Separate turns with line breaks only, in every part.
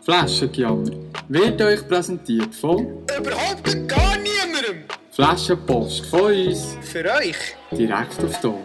Flaschengejammer wird euch präsentiert von
Überhaupt gar niemandem.
Flaschenpost von uns
Für euch.
direkt auf die Ohren.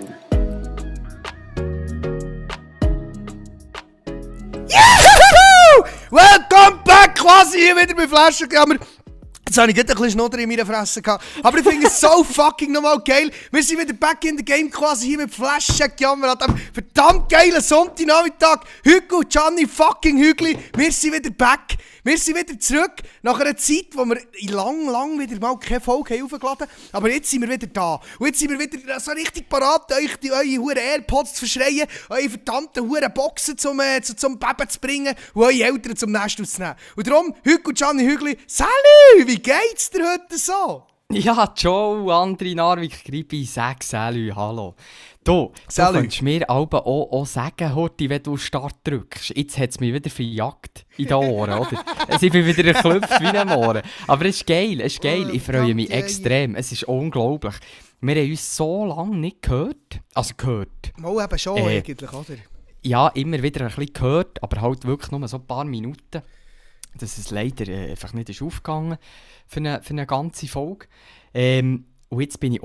Welcome back! Quasi hier wieder bei Flaschengejammer. Jetzt habe ich gerade ein bisschen Schnodder in meiner Fresse gehabt. Aber ich finde es so fucking nochmal geil. Wir sind wieder back in the game quasi hier mit Flaschengejammer an diesem verdammt geilen Sonntagnachmittag. Hugo, Gianni fucking Hügli, wir sind wieder back. Wir sind wieder zurück nach einer Zeit, wo wir lang wieder mal keine Folge aufgeladen haben. Aber jetzt sind wir wieder da. Und jetzt sind wir wieder so richtig parat, euch eure huren AirPods zu verschreien, eure verdammten huren Boxen zum Beben zu bringen und eure Eltern zum Nest auszunehmen. Und darum, Hugo, Gianni Hügli, salut! Wie geht's dir heute so?
Ja, Joe, André Narvik, Gribi, sag Salü, hallo. Du könntest mir auch sagen, Horti, wenn du Start drückst. Jetzt hat es mich wieder verjagt in den Ohren, oder? Ich bin wieder erklüpft wie ein Ohren. Aber es ist geil, es ist geil. Ich freue mich extrem. Es ist unglaublich. Wir haben uns so lange nicht gehört. Also gehört.
Mal eben schon eigentlich, oder?
Ja, immer wieder ein bisschen gehört, aber halt wirklich nur so ein paar Minuten. Dass es leider einfach nicht ist aufgegangen für eine ganze Folge. Und jetzt bin ich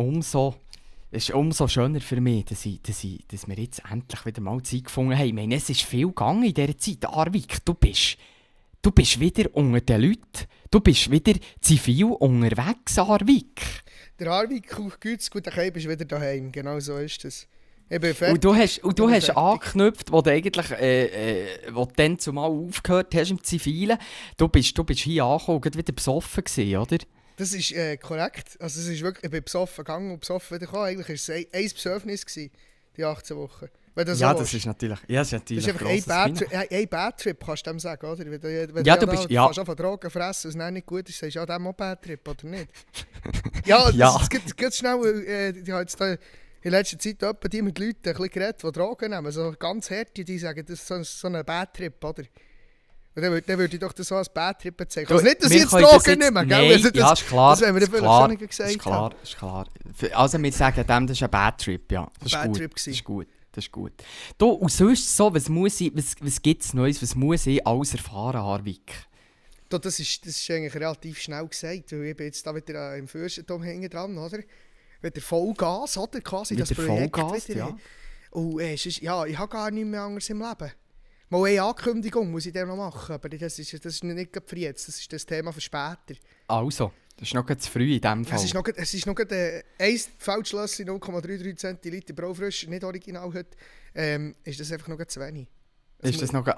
es ist umso schöner für mich, dass wir jetzt endlich wieder mal Zeit gefunden haben. Ich meine, es ist viel gegangen in dieser Zeit. Arvik, du bist wieder unter den Leuten. Du bist wieder zivil unterwegs, Arvik.
Der Arvik Gütz, gut, der bist wieder daheim. Genau so ist es. Ich bin fertig.
Und du hast angeknüpft, wo du eigentlich wo du dann zumal aufgehört hast im Zivilen. Du bist hier angekommen und wieder besoffen gewesen, oder?
Das ist korrekt. Also es ist wirklich, ich bin besoffen gegangen und besoffen wieder gekommen. Eigentlich war es ein Besäufnis, die 18 Wochen. Das ist
natürlich
das ist einfach ein Bad-Trip, kannst du dem sagen, oder? Wenn
ja,
du
bist
fast von Drogen fressen, was nicht gut ist, sagst du, ja, dem auch Bad-Trip, oder nicht? Ja, das geht schnell. Ich habe jetzt da in letzter Zeit etwa die mit Leuten ein bisschen geredet, die Drogen nehmen. So ganz harte, die sagen, das ist so ein Bad-Trip, oder? Und dann würde ich doch das so als Bad-Trip bezeichnen. Also nicht, dass ich jetzt Drogen nehme, gell?
Nein, ja, ist klar.
Das haben wir vielleicht schon nicht gesagt.
Ist klar. Also wir sagen dem, das ist ein Bad-Trip, ja. Das ist gut. Das ist gut. Du, und sonst so, was gibt es Neues, was muss ich alles erfahren, Harvik?
Das ist eigentlich relativ schnell gesagt, weil ich bin jetzt da wieder im Fürstentum hinten dran, oder? Wieder Vollgas, oder? Quasi
wieder
das Projekt
Vollgas,
wieder.
Ja.
Und ich habe gar nichts mehr anderes im Leben. Mal eine Ankündigung muss ich dann noch machen, aber das ist nicht für jetzt, das ist das Thema für später.
Also, das ist noch zu früh in diesem Fall.
Es ist noch ein Feldschlösschen, 0,33 Zentiliter Braufrisch, nicht original heute, ist das einfach noch zu wenig.
Es muss noch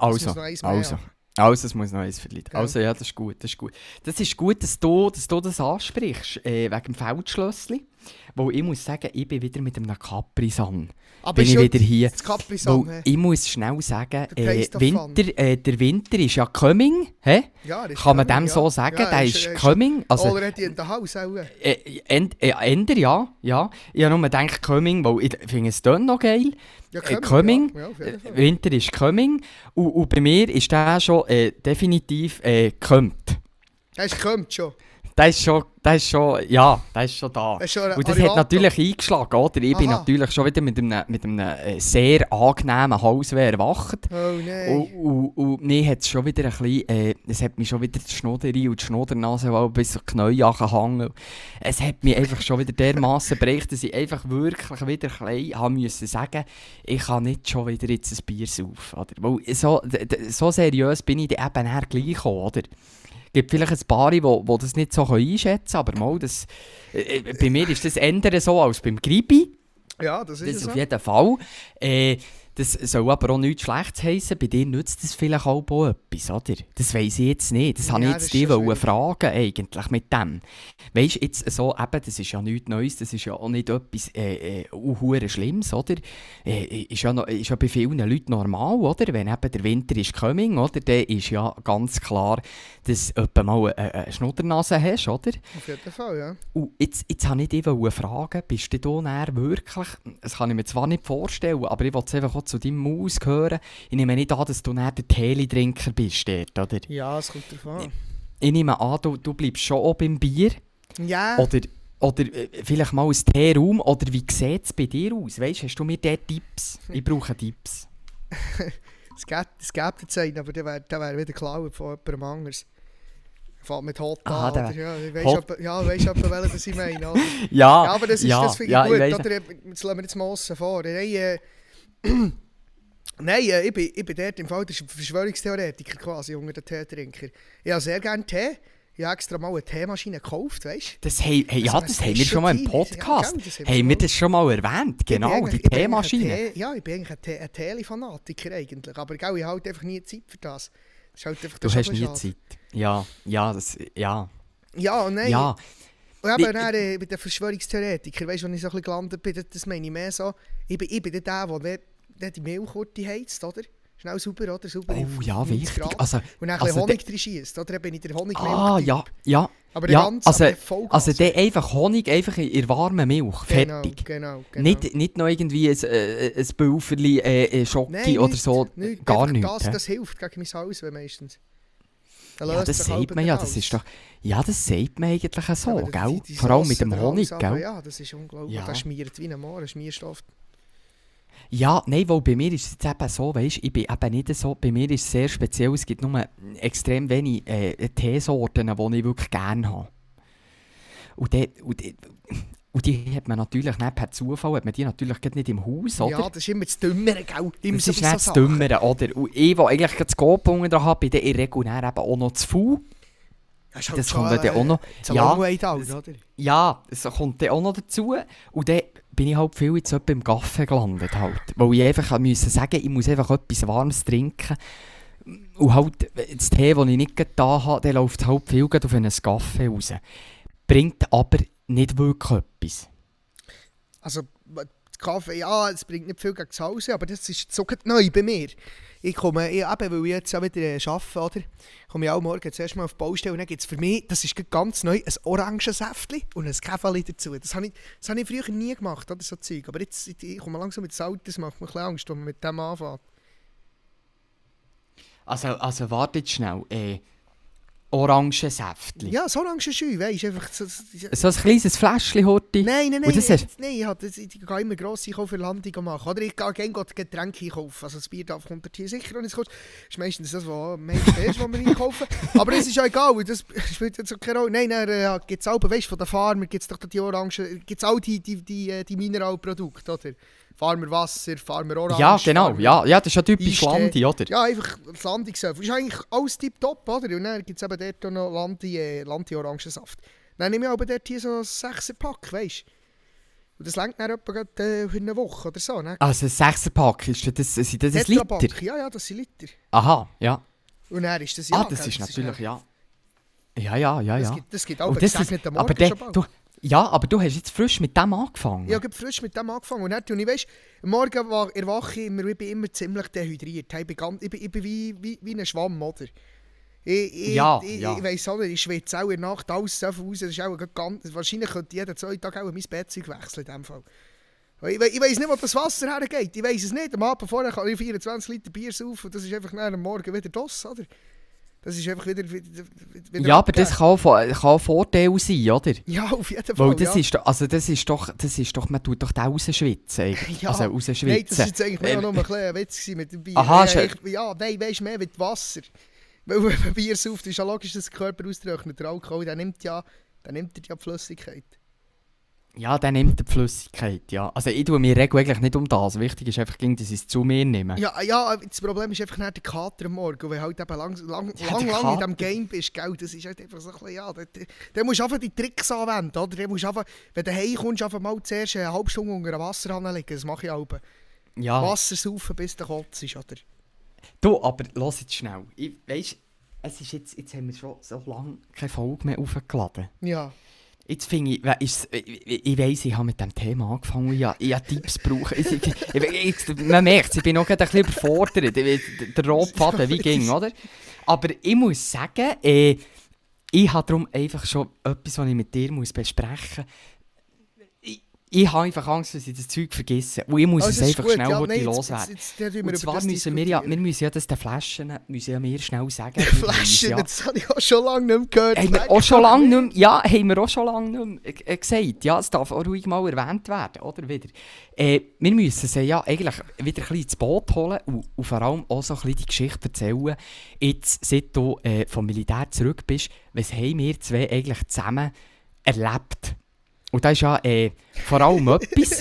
muss noch eins verlieren. Ja. Also ja, das ist gut. Das ist gut, dass du das ansprichst, wegen dem Feldschlösschen. Weil ich muss sagen, ich bin wieder mit einem Capri-Sun.
Aber
bin ich wieder hier.
Ich
muss schnell sagen, der Winter ist ja coming.
Ja,
kann man dem so sagen?
Ja,
der ist coming. Also,
already in the house auch.
Ender, ja. Ich habe nur gedacht, coming, weil ich finde es dann noch geil.
Ja,
coming.
Ja,
Winter ist coming. Und bei mir ist der schon definitiv kommt.
Der kommt schon.
Der ist schon da. Und das hat natürlich eingeschlagen, oder? Ich bin natürlich schon wieder mit einem sehr angenehmen Halsweh erwacht.
Oh nein.
Und mir hat es schon wieder ein bisschen, es hat mich schon wieder die Schnoderi und die Schnodernase bis zur Knie angehangen. Es hat mich einfach schon wieder dermassen bereicht, dass ich einfach wirklich wieder klein haben müssen sagen, ich kann nicht schon wieder jetzt ein Bier saufen, oder? Weil so seriös bin ich dann eben gleich gekommen, oder? Es gibt vielleicht ein paar, die das nicht so einschätzen können, aber mal, bei mir ist das eher so als beim Gribi.
Ja, das ist
das
so.
Auf jeden Fall. Das soll aber auch nichts Schlechtes heissen. Bei dir nützt das vielleicht auch etwas, oder? Das weiss ich jetzt nicht. Das wollte ich jetzt dich fragen, eigentlich, mit dem. Weisst du, jetzt so, eben, das ist ja nichts Neues, das ist ja auch nicht etwas Schlimmes, oder? Ist ja bei vielen Leuten normal, oder? Wenn eben der Winter ist coming, oder? Dann ist ja ganz klar, dass du etwa mal eine Schnuddernase hast, oder?
Auf jeden Fall, ja.
Und jetzt wollte ich dich fragen, bist du da wirklich, das kann ich mir zwar nicht vorstellen, aber ich will es einfach auch zu deinem Maus hören. Ich nehme nicht an, dass du dann der Teli-Trinker bist dort, oder?
Ja, es kommt davon.
Ich nehme an, du bleibst schon auch beim Bier.
Ja.
Oder vielleicht mal ein Teeraum. Oder wie sieht es bei dir aus? Weißt, hast du mir dort Tipps? Ich brauche Tipps.
Es gibt jetzt einen, aber der wär wieder geklaut von jemandem anderes. Fällt mit Hot
Aha,
an, oder? Ja, du weißt etwa, welchen das ich meine, oder?
Ja,
Aber das finde ich gut, oder? Das lassen wir jetzt mal aussen vor. Nein, ich bin dort im Fall der Verschwörungstheoretiker quasi unter den Teetrinker. Ich habe sehr gerne Tee. Ich habe extra mal eine Teemaschine gekauft, weißt du?
das haben wir schon mal im Podcast.
Ja,
haben wir das schon mal erwähnt? Genau, die Teemaschine.
Ich bin eigentlich ein Tee-Fanatiker eigentlich. Aber ich habe halt einfach nie Zeit für das. Das ist halt einfach
Du hast nie Zeit. Ja.
Ja, und nein.
Ja.
Und eben dann bei den Verschwörungstheoretikern, weißt du, wenn ich so ein bisschen gelandet bin, das meine ich mehr so. Ich bin der die Mehlkurti heizt, oder? Schnell sauber, oder? Sauber
Oh ja, wichtig. Also,
und dann ein bisschen Honig drin schiesst, oder? Dann bin ich der Honig.
Ja.
Aber der ganze
also der einfach Honig einfach in warmer Milch. Fertig.
Genau.
Nicht noch irgendwie ein Pulverli Schoki oder so. Gar nichts.
Das hilft gegen mein Halsweh meistens.
Ja, das sagt man ja. Das ist doch... Ja, das sagt man eigentlich so,
aber
gell? Vor allem mit dem Honig, gell?
Ja, das ist unglaublich.
Ja.
Das schmiert wie ein Moor, Schmierstoff.
Ja, nein, weil bei mir ist es jetzt eben so, weißt, ich bin eben nicht so, bei mir ist es sehr speziell, es gibt nur extrem wenig Teesorten, die ich wirklich gerne habe. Und die hat man natürlich nicht per Zufall, hat man die natürlich nicht im Haus, oder?
Ja, das ist immer das Dümmere, gell?
Das ist nicht das Dümmere, oder? Und ich, der eigentlich das Gopungen dran habe, bin dann in der Regel dann eben auch noch zu faul. Das kommt dann auch noch. Ja, das kommt dann auch noch dazu. Und dann bin ich halt viel jetzt im Kaffee gelandet. Halt. Weil ich einfach musste sagen, ich muss einfach etwas Warmes trinken. Und halt das Tee, das ich nicht da habe, der läuft halt viel auf einen Kaffee raus. Bringt aber nicht wirklich etwas.
Also, Kaffee, ja, es bringt nicht viel gegen das Haus, aber das ist so neu bei mir. Weil ich jetzt auch wieder arbeite, oder? Komme ich auch morgen zuerst mal auf die Baustelle und dann gibt es für mich, das ist ganz neu, ein Orangensäftchen und ein Käferli dazu. Das habe ich früher nie gemacht, oder, so Zeug. Aber jetzt ich komme langsam mit Salz, das macht mir ein bisschen Angst, wenn man mit dem anfängt.
Also wartet schnell, Orangensäftchen.
Ja, so Orangenschü, weisst du, einfach so
ein kleines Fläschchen, Horti?
Nein,
ich
gehe immer gross einkaufen für Landung machen. Oder ich gehe gerne Getränke einkaufen. Also das Bier kommt hier sicher nicht kurz. Das ist meistens das, was wir einkaufen. Aber es ist ja egal, das spielt jetzt keine Rolle. Nein, gibt es auch, weißt du, von den Farmern gibt es doch die Orangen, gibt es auch die Mineralprodukte, oder? Farmer Wasser, Farmer Orange.
Ja, genau. Ja, das ist ja typisch Landi, oder?
Ja, einfach das Landi-Saft. Das ist eigentlich alles tipptopp, oder? Und dann gibt es eben dort auch noch Landi-Orangensaft. Dann nehme ich aber dort hier so ein 6er-Pack, weißt du? Und das reicht dann etwa für eine Woche oder so. Ne?
Also ein 6er-Pack, sind das ein Liter?
Ja, das sind Liter.
Aha, ja.
Und dann ist das
das ist natürlich, ja. Ja.
Das gibt auch einen gesegneten Morgen schon bald.
Ja, aber du hast jetzt frisch mit dem angefangen.
Ja, ich habe frisch mit dem angefangen. Und dann, ich weiss, am Morgen erwache ich bin immer ziemlich dehydriert. Ich bin wie ein Schwamm, oder? Ich weiss auch nicht, ich schwitze auch in der Nacht alles so raus. Das ist auch wahrscheinlich könnte jeden 2 Tage auch mein Bettzeug wechseln in dem Fall. Ich weiss nicht, wo das Wasser hergeht. Ich weiss es nicht. Am Abend vorher kann ich 24 Liter Bier saufen und das ist einfach am Morgen wieder das, oder? Das ist einfach wieder
ja, aber das kann ein Vorteil sein, oder?
Ja, auf jeden Fall.
Weil das ist doch, man tut doch da rausschwitzen.
Ja,
also rausschwitzen.
Nein, das war jetzt eigentlich nur noch ein Witz mit dem Bier.
Aha,
nein, weisst du, mehr mit Wasser. Weil wenn man Bier sauft, ist ja logisch, dass der Körper austrocknet. Der Alkohol, der nimmt ja die Flüssigkeit.
Ja, der nimmt die Flüssigkeit, ja. Also ich tue mir eigentlich nicht um das. Wichtig ist einfach, dass ich es zu mir nehme.
Ja, das Problem ist einfach nicht der Kater am Morgen, weil du halt eben lang in diesem Game bist, gell? Das ist halt einfach so ein bisschen, ja, da musst du einfach die Tricks anwenden, oder? Da musst du einfach, wenn du heimkommst, einfach mal zuerst eine halbe Stunde unter einem Wasser anlegen, das mache ich auch.
Ja.
Wasser saufen, bis der Kotz ist, oder?
Du, aber lass jetzt schnell. Weisst, es ist jetzt haben wir schon so lange keine Folge mehr aufgeladen.
Ja.
Jetzt finde ich weiss, ich habe mit diesem Thema angefangen, ich habe Tipps gebraucht. Man merkt es, ich bin noch ein bisschen überfordert. Der Rotfaden, wie ging, oder? Aber ich muss sagen, ich habe darum einfach schon etwas, was ich mit dir besprechen muss. ich habe einfach Angst, dass ich das Zeug vergesse. Und ich muss
Also,
es
ist
einfach
gut.
schnell
Ja,
heute
nein,
loswerden.
jetzt reden wir
Und
über
zwar
das
müssen wir müssen ja das den Flaschen müssen ja wir schnell sagen.
Flaschen,
Ja,
das habe ich auch schon lange nicht mehr gehört.
haben wir auch schon lange nicht mehr, ja, haben wir auch schon lange nicht mehr gesagt. Ja, es darf auch ruhig mal erwähnt werden, oder wieder. Wir müssen sie ja eigentlich wieder ein bisschen ins Boot holen und vor allem auch so ein bisschen die Geschichte erzählen. Jetzt, seit du vom Militär zurück bist, was haben wir zwei eigentlich zusammen erlebt? Und das ist ja vor allem etwas,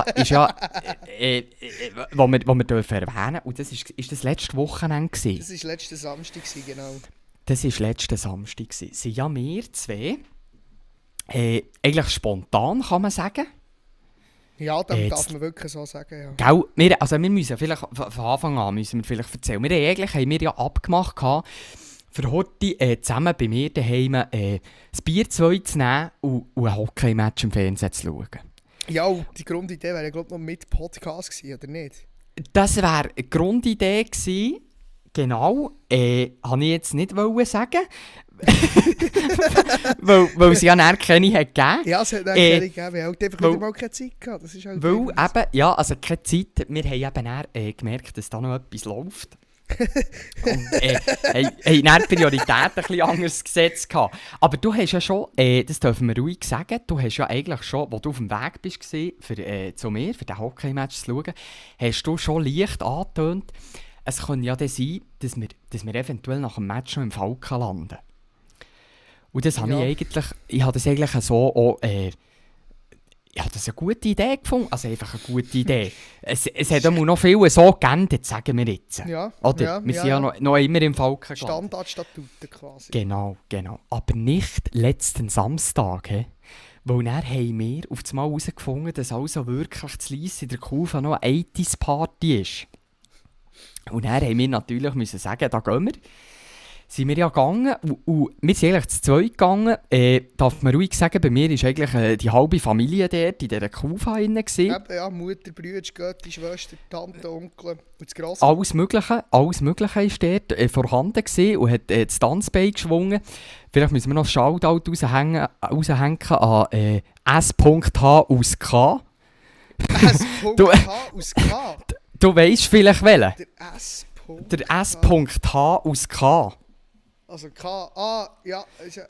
was wir dürfen erwähnen. Und das ist das letzte Wochenende gewesen.
Das war letzten Samstag, genau.
Das war letzten Samstag gewesen. Sind ja wir zwei eigentlich spontan, kann man sagen.
Ja, das darf man wirklich so sagen, ja.
Gell, wir müssen vielleicht von Anfang an erzählen. Haben wir ja abgemacht gehabt, für heute zusammen bei mir daheim das Bier 2 zu nehmen und ein Hockey-Match im Fernsehen zu schauen.
Ja, und die Grundidee wäre, glaube ich, noch mit Podcast gewesen, oder nicht?
Das wäre eine Grundidee gewesen. Genau. Habe ich jetzt nicht sagen weil es ja nachher keine hat gegeben.
Ja, es hat dann keine gegeben. Wir haben halt einfach wieder mal keine Zeit gehabt. Das ist halt
weil eben, ja, also keine Zeit. Wir haben eben dann, gemerkt, dass da noch etwas läuft. Und haben dann die Prioritäten ein bisschen anders gesetzt gehabt. Aber du hast ja schon, das dürfen wir ruhig sagen, du hast ja eigentlich schon, als du auf dem Weg bist zu mir, für den Hockey-Match zu schauen, hast du schon leicht angetönt, es kann ja dann sein, dass wir eventuell nach dem Match noch im Falken landen. Und das habe ich habe das eigentlich so auch, ich habe das eine gute Idee gefunden, also einfach eine gute Idee. Es hat immer noch viel so geändert, sagen wir jetzt.
Ja,
oder?
Ja,
wir sind ja noch immer im Falken gelandet.
Standardstatuten quasi.
Genau. Aber nicht letzten Samstag, weil dann haben wir auf einmal herausgefunden, dass also wirklich zu Lyss in der Kufa noch eine 80s-Party ist. Und dann haben wir natürlich müssen sagen, da gehen wir. Sind wir ja gegangen und wir sind eigentlich zu zweit gegangen. Darf man ruhig sagen, bei mir war eigentlich die halbe Familie dort in dieser Kufa drin.
Ja, Mutter, Brüder, Götti, Schwester, Tante, Onkel und das Grosse.
Alles Mögliche war dort vorhanden gewesen und hat das Tanzbein geschwungen. Vielleicht müssen wir noch ein Shoutout raushängen an S.H aus K.
S.H aus K?
Du weisst vielleicht welchen?
Der
S.H aus K.
Also K, ja.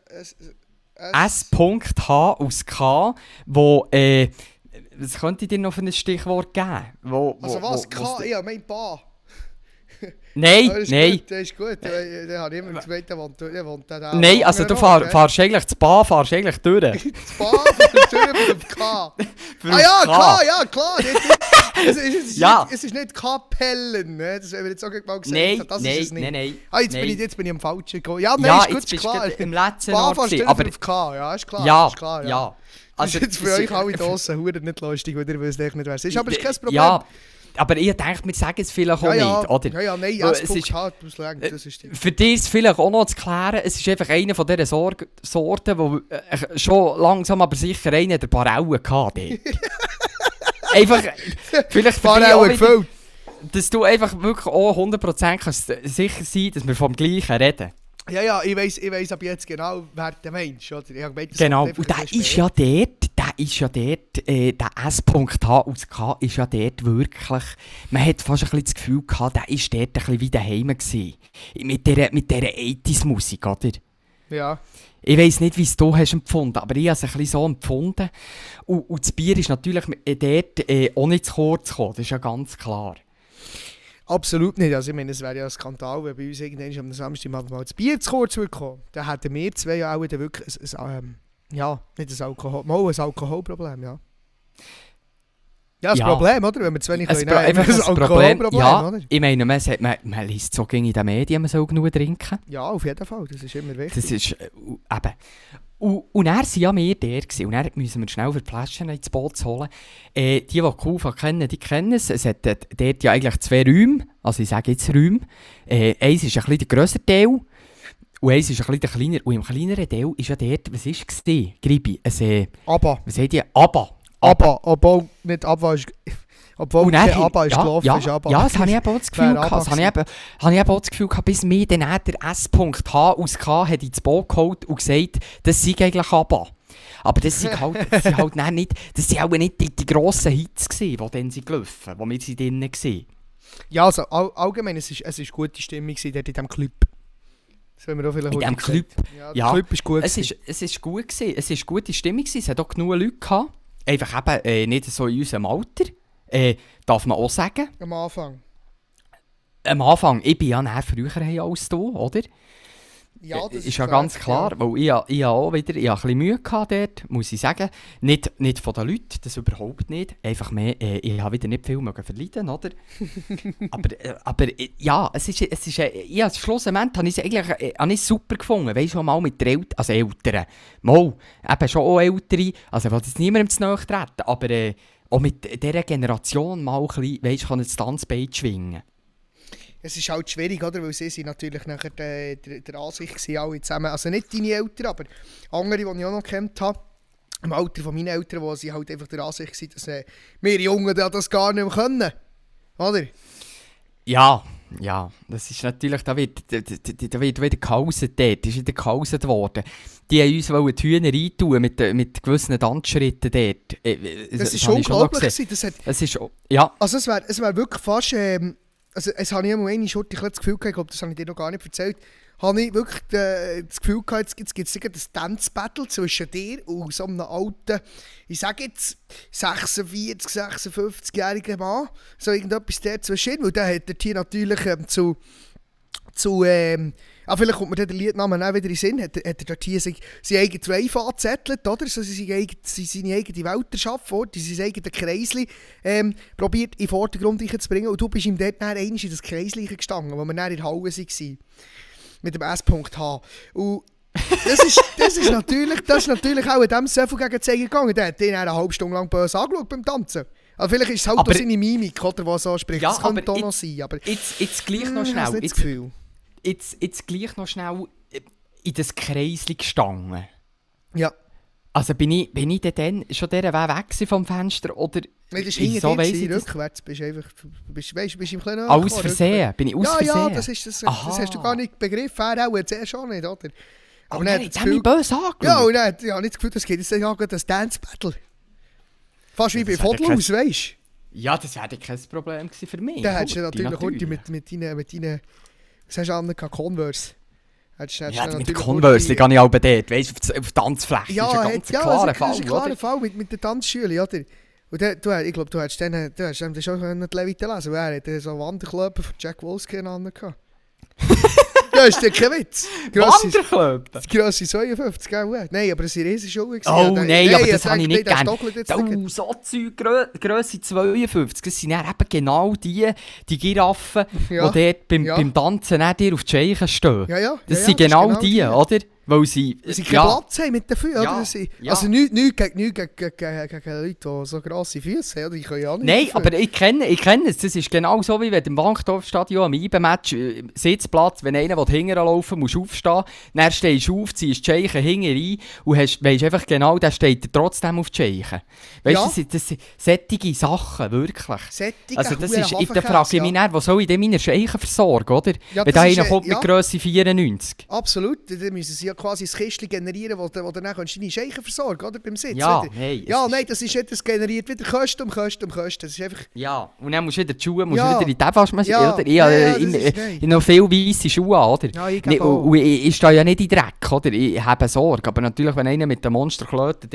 S.H aus K, wo, was könnte ich dir noch für ein Stichwort geben?
K? Ja, mein Pa.
Nein.
Das ist gut. Der hat immer einen zweiten wohnt da.
Nein, also du fahrst eigentlich das Ba, fahrst eigentlich durch.
Das Ba fahrst durch mit dem K. Ja, K, ja, klar. Es ist nicht Kapellen, ne? Das haben wir jetzt auch mal gesagt.
Nein,
das ist es nicht.
Nein.
Jetzt bin ich am Falschen gekommen. Ja, nein,
Ja,
ist gut,
jetzt
ist
bist
klar.
du im letzten
Ba
Ort
fahrst
gewesen,
du
aber
auf K, ja, ist klar.
ja.
Das ist
Also,
jetzt für euch alle draussen verdammt nicht lustig, weil ihr wisst echt nicht, wer es ist. Aber es ist kein Problem.
Ja, aber ich denke, wir sagen es vielleicht auch nicht, oder?
Ja, nein,
Weil
S.H. das ist die.
Für dich ist es vielleicht auch noch zu klären, es ist einfach einer von diesen Sorten, wo schon langsam aber sicher einer der Barellen hatte. Einfach, vielleicht für dich auch wieder, dass du einfach wirklich auch 100% kannst sicher sein, dass wir vom Gleichen reden.
Ja, ich weiss ab jetzt genau, wer der Mensch ist.
Genau, und der ist ja dort, der S.H aus K ist ja dort wirklich, man hat fast ein bisschen das Gefühl gehabt, der ist dort ein bisschen wie daheim gewesen. Mit dieser 80s-Musik, oder?
Ja.
Ich weiss nicht, wie es du hast empfunden, aber ich habe es ein bisschen so empfunden. Und das Bier ist natürlich dort auch nicht zu kurz gekommen, das ist ja ganz klar.
Absolut nicht. Also ich meine, es wäre ja ein Skandal, wenn bei uns irgendwann am Samstag mal das Bier zu kurz kommt. Dann hätten wir zwei ja auch wirklich nicht ein Alkoholproblem, ja. Ja, das Problem, oder? Wenn wir zu wenig können,
einfach ein Alkoholproblem, ja,
oder?
Ich meine, man liest so in den Medien, man soll genug trinken.
Ja, auf jeden Fall, das ist immer wichtig.
Das ist, eben. Und dann waren ja wir der gewesen. Und dann müssen wir schnell für die Flaschen ins Boot holen. Die Kufa kennen, die kennen es. Es hat dort ja eigentlich 2 Räume. Also ich sage jetzt Räume. Eins ist ein bisschen der grössere Teil. Und eins ist ein bisschen der kleinere. Und im kleineren Teil ist ja dort, was war es? Gribi.
ABBA.
Was seht ihr? ABBA.
Obwohl nicht ABBA ist... Obwohl kein ABBA ist gelaufen, ist ABBA.
Ja, das habe ich eben auch das Gefühl gehabt. Das habe ich eben auch das Gefühl gehabt, bis mir dann der S.H aus K hat ins Boot geholt und gesagt, das sei eigentlich ABBA. Aber das sind halt dann nicht, das sind auch nicht die grossen Hits gewesen, die dann sind gelaufen, wo wir sie drinnen waren.
Ja, also allgemein, es ist gute Stimmung dort in diesem Club. Das wollen wir auch vielleicht
In diesem Club?
Ja,
Ja,
der Club ist gut.
Es ist gut gewesen. Es ist gute Stimmung gewesen. Es hat auch genug Leute gehabt. Einfach eben nicht so in unserem Alter. Darf man auch sagen.
Am Anfang.
Am Anfang, ich bin ja näher früher als du, oder?
Ja, das
ist ja ganz klar, weil ich habe auch wieder ich habe ein bisschen Mühe gehabt dort, muss ich sagen. Nicht von den Leuten, das überhaupt nicht. Einfach mehr, ich habe wieder nicht viel verleiden, oder? aber ja, es ist ja, als Schlussendlich habe ich es eigentlich super gefunden. Weißt du, schon mal mit den Eltern. Mal, eben schon auch Ältere, also ich will jetzt niemandem zu nahe treten, aber auch mit dieser Generation mal ein bisschen, weißt du, kann das Tanzbein schwingen.
Es ist halt schwierig, oder? Weil sie sind natürlich nachher der Ansicht gewesen, alle zusammen. Also nicht deine Eltern, aber andere, die ich auch noch kennt habe. Im Alter von meinen Eltern, wo sie halt einfach der Ansicht waren, dass wir Jungen das gar nicht mehr können. Oder?
Ja, das ist natürlich, da wird wieder gehauset dort, ist wieder gehauset worden. Die haben uns die Hühner reintun mit gewissen Tanzschritten dort.
Das ist unglaublich gewesen.
Es ist, ja.
Also es wär wirklich fast... Also es habe ich einmal eine Schurte das Gefühl gehabt, ich glaube, das habe ich dir noch gar nicht erzählt, habe ich wirklich das Gefühl gehabt, jetzt gibt es ein Dance-Battle zwischen dir und so einem alten, ich sage jetzt 46, 56-jährigen Mann, so irgendetwas der zwischen, weil der hat hier natürlich vielleicht kommt mir der Liedname auch wieder in den Sinn, hat er dort hier seine eigene Wave angezettelt, oder? So seine eigene Welt erschaffen, sein eigenes Kreisli probiert in den Vordergrund zu bringen. Und du bist ihm dort einmal in das Kreisli gestanden, wo wir dann in der Halle waren. Mit dem S.H. Und das ist natürlich auch in diesem Söffel gegen Zeigen gegangen. Der hat den eine halbe Stunde lang böse angeschaut beim Tanzen. Also vielleicht ist es halt auch seine Mimik, oder, die so spricht.
Ja,
das könnte auch noch sein. Aber
jetzt gleich noch schnell.
Nicht das Gefühl.
Jetzt gleich noch schnell in das Kreisli gestanden.
Ja.
Also bin ich dann schon dieser Weg vom Fenster oder...
Nein, das ist hinter
so
dir, rückwärts. Bist einfach, bist im kleinen
aus Versehen? Bin ich aus Versehen?
Ja, das hast du gar nicht begriffen. Er auch zuerst schon nicht, oder?
Aber dann hat mich böse angeschaut.
Ja, und dann habe ich nicht das Gefühl, das geht jetzt ja das Dance-Battle. Fast wie bei Fodelhaus, weißt du?
Ja, das wäre kein Problem gewesen für mich.
Dann hättest du natürlich mit deinen... Was hast du an Converse?
Ja, mit Converse gehe ich auch bei dort, weißt du, auf die Tanzfläche.
Ja,
das ist ein ganz klarer Fall,
das ist ein klarer Fall mit den Tanzschülern, oder? Und ich glaube, du hättest dann schon die Levite lesen, weil er hatte so Wanderklöpfe von Jack Wolfskin angehabt. Ja, ist dir kein Witz.
Wanderklöpfe?
Grosse 52, gell? Nein, aber das waren Riesenschuhe.
Oh nein, aber das habe ich nicht gerne.
Oh,
so Zeug, Grösse 52, das sind dann eben genau die Giraffen, die dort beim Tanzen dir auf die Scheichen stehen.
Ja.
Das sind genau die, oder? Weil sie
keinen Platz haben mit den Füßen,
ja,
oder?
Ja.
Also nichts gegen Leute, die so grosse Füße haben, die können ja nicht.
Nein, aber ich kenne es. Das ist genau so, wie wenn du im Wankdorfstadion am IBE-Match Sitzplatz, wenn einer hinten laufen will, musst du aufstehen, dann stehst du auf, ziehst die Scheichen hinten rein und weisst einfach genau, der steht trotzdem auf die Scheichen. Weißt du, das sind solche Sachen, wirklich. Also das ist, da frage ich mich dann, was soll ich denn meine Scheichen versorgen, oder?
Ja,
wenn da einer kommt mit Grösse 94.
Absolut, dann müssen sie ja quasi ein Kistchen generieren, wo du dann deine Scheichen versorgen, oder? Beim Sitz.
Ja,
nein, das ist nicht, das generiert wieder Kosten. Das ist einfach...
Ja, und dann musst du wieder die Schuhe, wieder in die Waschmaschine, oder? Ich habe noch viele weisse Schuhe an, oder?
Ja, ich
und ich stehe ja nicht in Dreck, oder? Ich habe Sorge, aber natürlich, wenn einer mit den Monsterklöten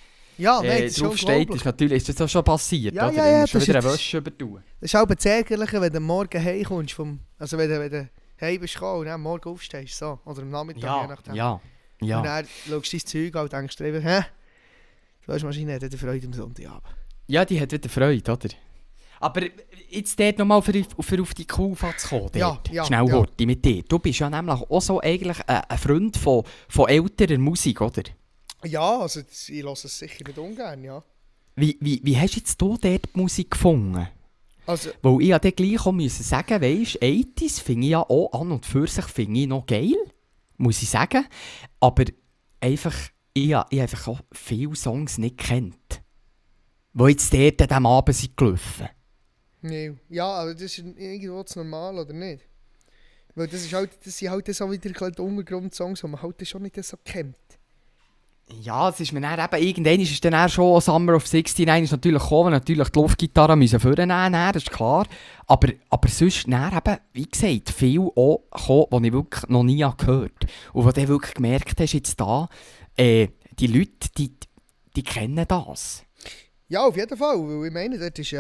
dort draufsteht, ist das auch schon passiert, oder? Dann musst du wieder eine Wäsche übertun.
Das ist auch das Ärgerliche, wenn du morgen heimkommst, also wenn du heim bist und am Morgen aufstehst, so. Oder am Nachmittag, je nachdem.
Ja.
Und dann schaust du dein Zeug an und denkst dir einfach, die Waschmaschine hat wieder Freude am Sonntagabend. Ja,
die hat wieder Freude, oder? Aber jetzt dort nochmal für auf die Kuhfahrt zu kommen, schnell Horti mit dir. Du bist ja nämlich auch so eigentlich ein Freund von älterer Musik, oder?
Ja, also ich höre es sicher nicht ungern, ja.
Wie hast jetzt du dort die Musik gefunden?
Also,
weil ich ja dann gleich auch sagen, weisst, 80s finde ich ja auch an und für sich finde ich noch geil, muss ich sagen. Aber einfach, ich einfach auch viele Songs nicht kennt, die jetzt dort an diesem Abend sind gelaufen.
Nee. Ja, aber das ist irgendwo das normal, oder nicht? Weil das sind halt so wieder die Untergrundsongs, die man halt schon nicht so kennt.
Ja, es ist mir dann eben, irgendwann ist es dann auch schon Summer of 69 ist natürlich gekommen, natürlich die Luftgitarre müssen vornehmen, das ist klar. Aber sonst dann eben, wie gesagt, viel auch gekommen, die ich wirklich noch nie gehört habe. Und wo du wirklich gemerkt hast, jetzt da, die Leute, die kennen das.
Ja, auf jeden Fall, weil ich meine, dort ist,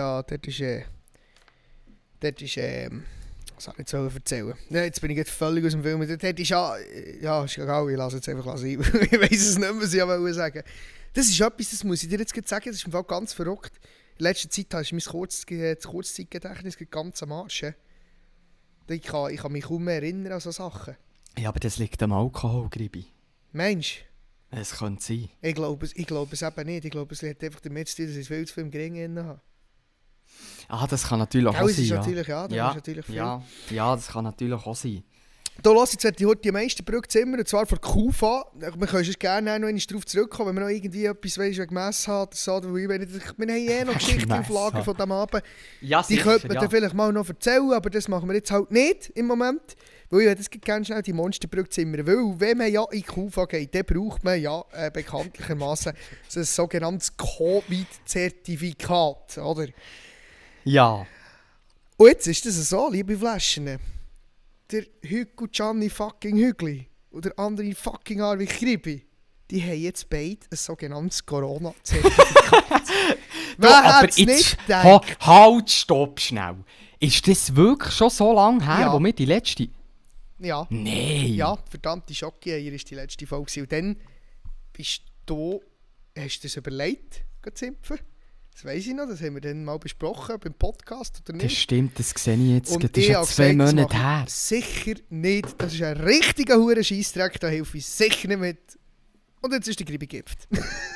was soll ich jetzt erzählen? Ja, jetzt bin ich jetzt völlig aus dem Film. Dort ist ja ist egal, ich lasse jetzt einfach sein. Ich weiss es nicht mehr, was ich sagen. Das ist etwas, das muss ich dir jetzt sagen, das ist im Fall ganz verrückt. In letzter Zeit ist mein Kurzzeitgedächtnis ganz am Arsch. Ich kann mich kaum mehr erinnern an solche Sachen.
Ja, aber das liegt am Alkohol, Gribi.
Mensch.
Es könnte sein.
Ich glaube es eben nicht. Ich glaube, es hat einfach damit zu tun, dass ich viel zu viel im Geringen habe.
Ah, das kann natürlich auch sein, ja.
Natürlich, ja, das ist natürlich viel.
Ja, das kann natürlich auch sein.
Da lasse ich jetzt heute die meisten Brückzimmer, und zwar von Kufa. Wir können gerne noch einmal darauf zurückkommen, wenn wir noch irgendwie etwas wegen Messen haben oder so. Wir haben noch Geschichten auf Lager von diesem Abend.
Ja,
die könnte man dann vielleicht mal noch erzählen, aber das machen wir jetzt halt nicht im Moment. Weil ich das ganz schnell die Monsterbrückzimmer. Weil wenn man ja in Kufa geht, dann braucht man ja bekanntlichermaßen so ein sogenanntes Covid-Zertifikat, oder?
Ja.
Und jetzt ist das so, liebe Flaschen. Der Hügel Gianni fucking Hügli oder andere fucking Arvi Kribi, die haben jetzt beide ein sogenanntes Corona-Zertifikat. Wer hätte es nicht gedacht?
Halt, stopp schnell. Ist das wirklich schon so lange her, wo wir die letzte...
Ja.
Nein.
Ja, verdammte Schocki-Eier war die letzte Folge. Und dann bist du... Hast du das überlegt, zu impfen? Das weiss ich noch, das haben wir dann mal besprochen beim Podcast, oder nicht?
Das stimmt, das sehe ich jetzt.
Und
das ist ja 2 Monate her.
Sicher nicht. Das ist ein richtiger hure Scheissdreck, da helfe ich sicher nicht mit. Und jetzt ist die Grippe geimpft.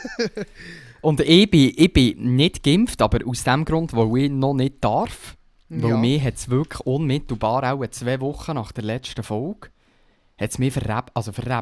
Und ich bin nicht geimpft, aber aus dem Grund, weil ich noch nicht darf. Weil mir hat es wirklich unmittelbar auch 2 Wochen nach der letzten Folge hat es mich verrebelt.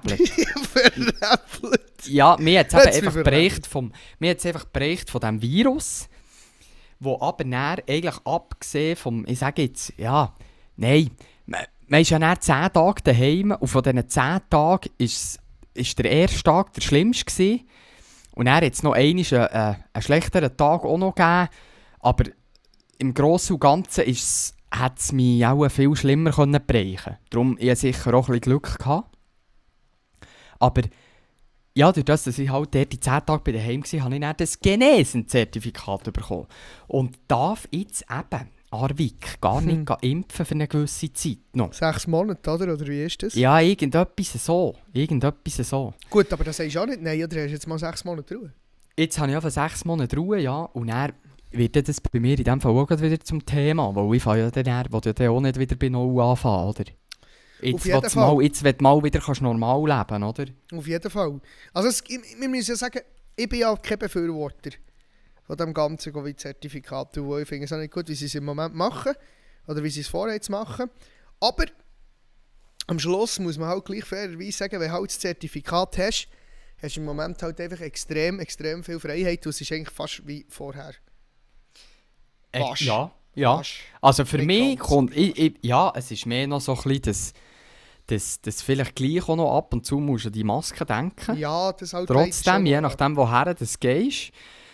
Verrebelt?
Ja, mir hat es einfach berichtet von diesem Virus, wo aber dann eigentlich abgesehen vom, ich sage jetzt, ja, nein, man ist ja dann 10 Tage daheim und von diesen 10 Tagen ist der erste Tag der schlimmste gewesen. Und dann hat es noch einen schlechteren Tag auch noch gegeben, aber im Grossen und Ganzen hat es mich auch viel schlimmer bereichen. Darum hatte ich sicher auch ein bisschen Glück gehabt. Aber ja, durch das, dass ich halt dort die 10 Tage bei daheim war, habe ich dann das Genesen-Zertifikat bekommen. Und darf jetzt eben, Arvik, gar nicht impfen für eine gewisse Zeit noch.
6 Monate, oder wie ist das?
Ja, irgendetwas so.
Gut, aber das sagst du auch nicht, nein, oder hast du jetzt mal 6 Monate Ruhe?
Jetzt habe ich einfach 6 Monate Ruhe, ja, und dann wird das bei mir in dem Fall auch wieder zum Thema, weil ich ja dann auch nicht wieder bei Null anfangen, oder? Jetzt willst du mal wieder normal leben, oder?
Auf jeden Fall. Also wir müssen ja sagen, ich bin ja kein Befürworter von dem ganzen Covid-Zertifikat. Ich finde es auch nicht gut, wie sie es im Moment machen oder wie sie es vorher jetzt machen. Aber am Schluss muss man halt gleich fairerweise sagen, wenn du halt das Zertifikat hast du im Moment halt einfach extrem viel Freiheit und es ist eigentlich fast wie vorher.
Ja. Also für mich kommt... es ist mehr noch so ein bisschen das vielleicht gleich auch noch ab und zu musst du an die Maske denken.
Ja, das halt
trotzdem, je nachdem, woher du gehst.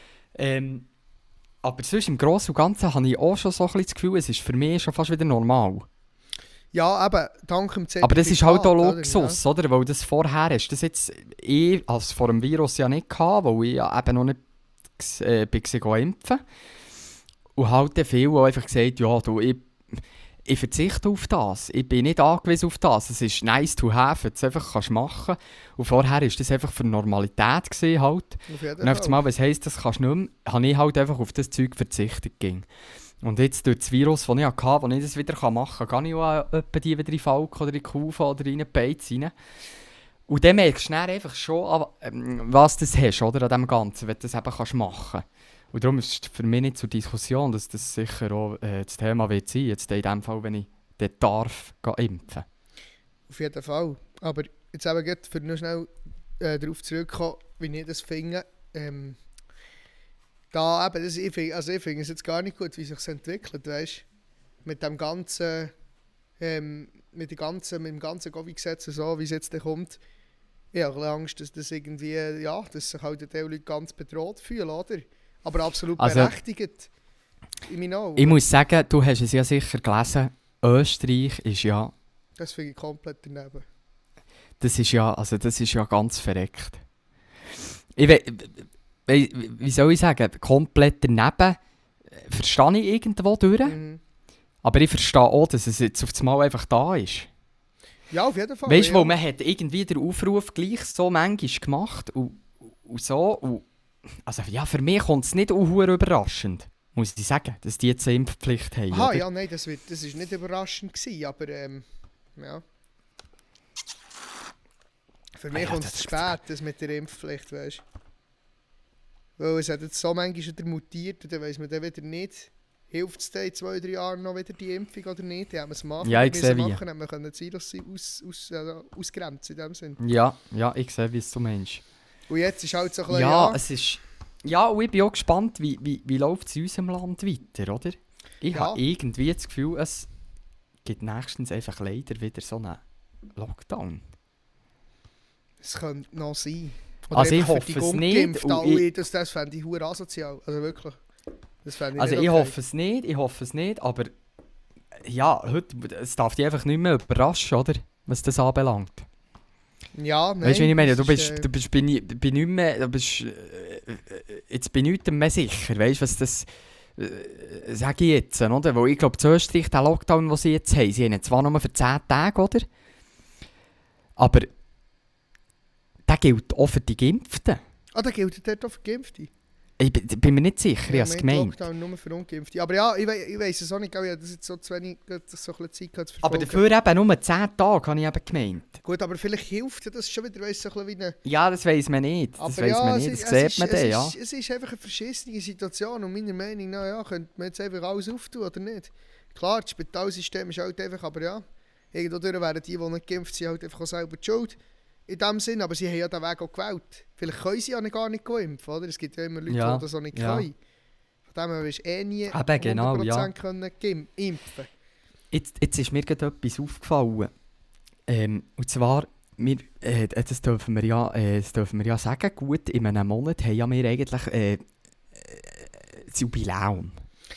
Aber sonst im Grossen und Ganzen habe ich auch schon so ein bisschen das Gefühl, es ist für mich schon fast wieder normal.
Ja, eben, dank dem Zertifikat.
Aber das ist halt auch Luxus, oder? Weil das vorher hast das jetzt als vor dem Virus ja nicht gehabt, weil ich ja eben noch nicht bin impfen. Und halt viele auch einfach gesagt, ja, du, ich verzichte auf das. Ich bin nicht angewiesen auf das. Es ist nice to have, jetzt einfach kannst machen. Und vorher war das einfach für Normalität gewesen, halt. Und auf einmal, was heisst, das kannst du nicht mehr, habe ich halt einfach auf das Zeug verzichtet. Und jetzt durch das Virus, das ich hatte, wo ich das wieder machen kann, gehe ich auch etwa die wieder in Falk oder in Kufa oder in Beiz rein. Und dann merkst du dann einfach schon, was du hast, oder, an dem Ganzen, wenn du das eben machen kannst. Und darum ist es für mich nicht zur Diskussion, dass das sicher auch das Thema wird sein, jetzt in dem Fall, wenn ich dort darf impfen.
Auf jeden Fall. Aber jetzt eben gerade, für noch schnell darauf zurückkommen, wie ich das finde. Ich finde es jetzt gar nicht gut, wie sich entwickelt, weißt? Mit dem ganzen, mit dem ganzen Covid-Gesetz und so, wie es jetzt kommt. Ich habe ein bisschen Angst, dass das irgendwie, ja, dass sich halt die Leute ganz bedroht fühlen, oder? Aber absolut berechtigt. In meinen Augen.
Ich muss sagen, du hast es ja sicher gelesen, Österreich ist ja...
Das finde ich komplett daneben.
Das ist ja ganz verreckt. Wie soll ich sagen, komplett daneben verstehe ich irgendwo durch. Aber ich verstehe auch, dass es jetzt auf das Mal einfach da ist.
Ja, auf jeden Fall.
Weißt du,
ja.
wo man hat irgendwie den Aufruf gleich so manchmal gemacht und so. Und, also ja, für mich kommt es nicht überraschend, muss ich sagen, dass die jetzt eine Impfpflicht haben.
Aha,
oder?
ja, nein, das war nicht überraschend gewesen, aber ja. Für mich kommt es zu spät, das mit der Impfpflicht, weißt du. Weil es hat jetzt so manchmal wieder mutiert und dann weiss man dann wieder nicht, hilft es dann in 2-3 Jahren noch wieder die Impfung oder nicht? Dann haben wir es machen.
Ja, ich sehe wie.
Haben wir können das Virus ausgrenzen in dem Sinn.
Ja, ich sehe, wie es du meinst.
Und jetzt ist halt so ein bisschen,
ja, es ist... Ja, und ich bin auch gespannt, wie läuft es in unserem Land weiter, oder? Ich habe irgendwie das Gefühl, es gibt nächstens einfach leider wieder so einen Lockdown.
Es könnte noch sein. Oder
Also ich
hoffe
es nicht.
Das fände ich verdammt asozial. Also wirklich. Das fände ich
also
nicht
ich
okay.
hoffe es nicht, aber ja, heute, es darf dich einfach nicht mehr überraschen, oder? Was das anbelangt.
Ja, nein.
Weißt du, was ich meine? Du
ist,
bist bei nicht mehr, du bist jetzt bei nichts mehr sicher, weißt du, was das sage ich jetzt, oder? Weil ich glaube, in Österreich, der Lockdown, den sie jetzt haben, sie haben ihn zwar nur für 10 Tage, oder? Aber der gilt auch für die Geimpften.
der gilt dort auch für Geimpfte?
Ich bin mir nicht sicher, ich habe es gemeint.
Lockdown nur für Ungeimpfte. Aber ja, ich weiss es auch nicht, ich habe das jetzt so zu wenig so ein bisschen Zeit gehabt zu verfolgen.
Aber dafür eben nur 10 Tage, habe ich eben gemeint.
Gut, aber vielleicht hilft das schon wieder, weiss, so ein bisschen wie eine...
Ja, das weiss man nicht. Das sieht man dann, ja.
Es ist einfach eine verschissene Situation und meiner Meinung nach, ja, könnte man jetzt einfach alles auftun, oder nicht? Klar, das Spitalsystem ist halt einfach, aber ja, irgendwo durch wären die nicht geimpft sind, halt einfach auch selber die Schuld. In dem Sinn, aber sie haben ja den Weg auch gewählt. Vielleicht können sie ja gar nicht impfen, oder? Es gibt ja immer Leute, die das auch nicht können. Von dem her wirst du nie 100% können impfen.
Jetzt ist mir gerade etwas aufgefallen. Und zwar, das dürfen wir ja sagen, gut, in einem Monat haben ja wir eigentlich das Jubiläum.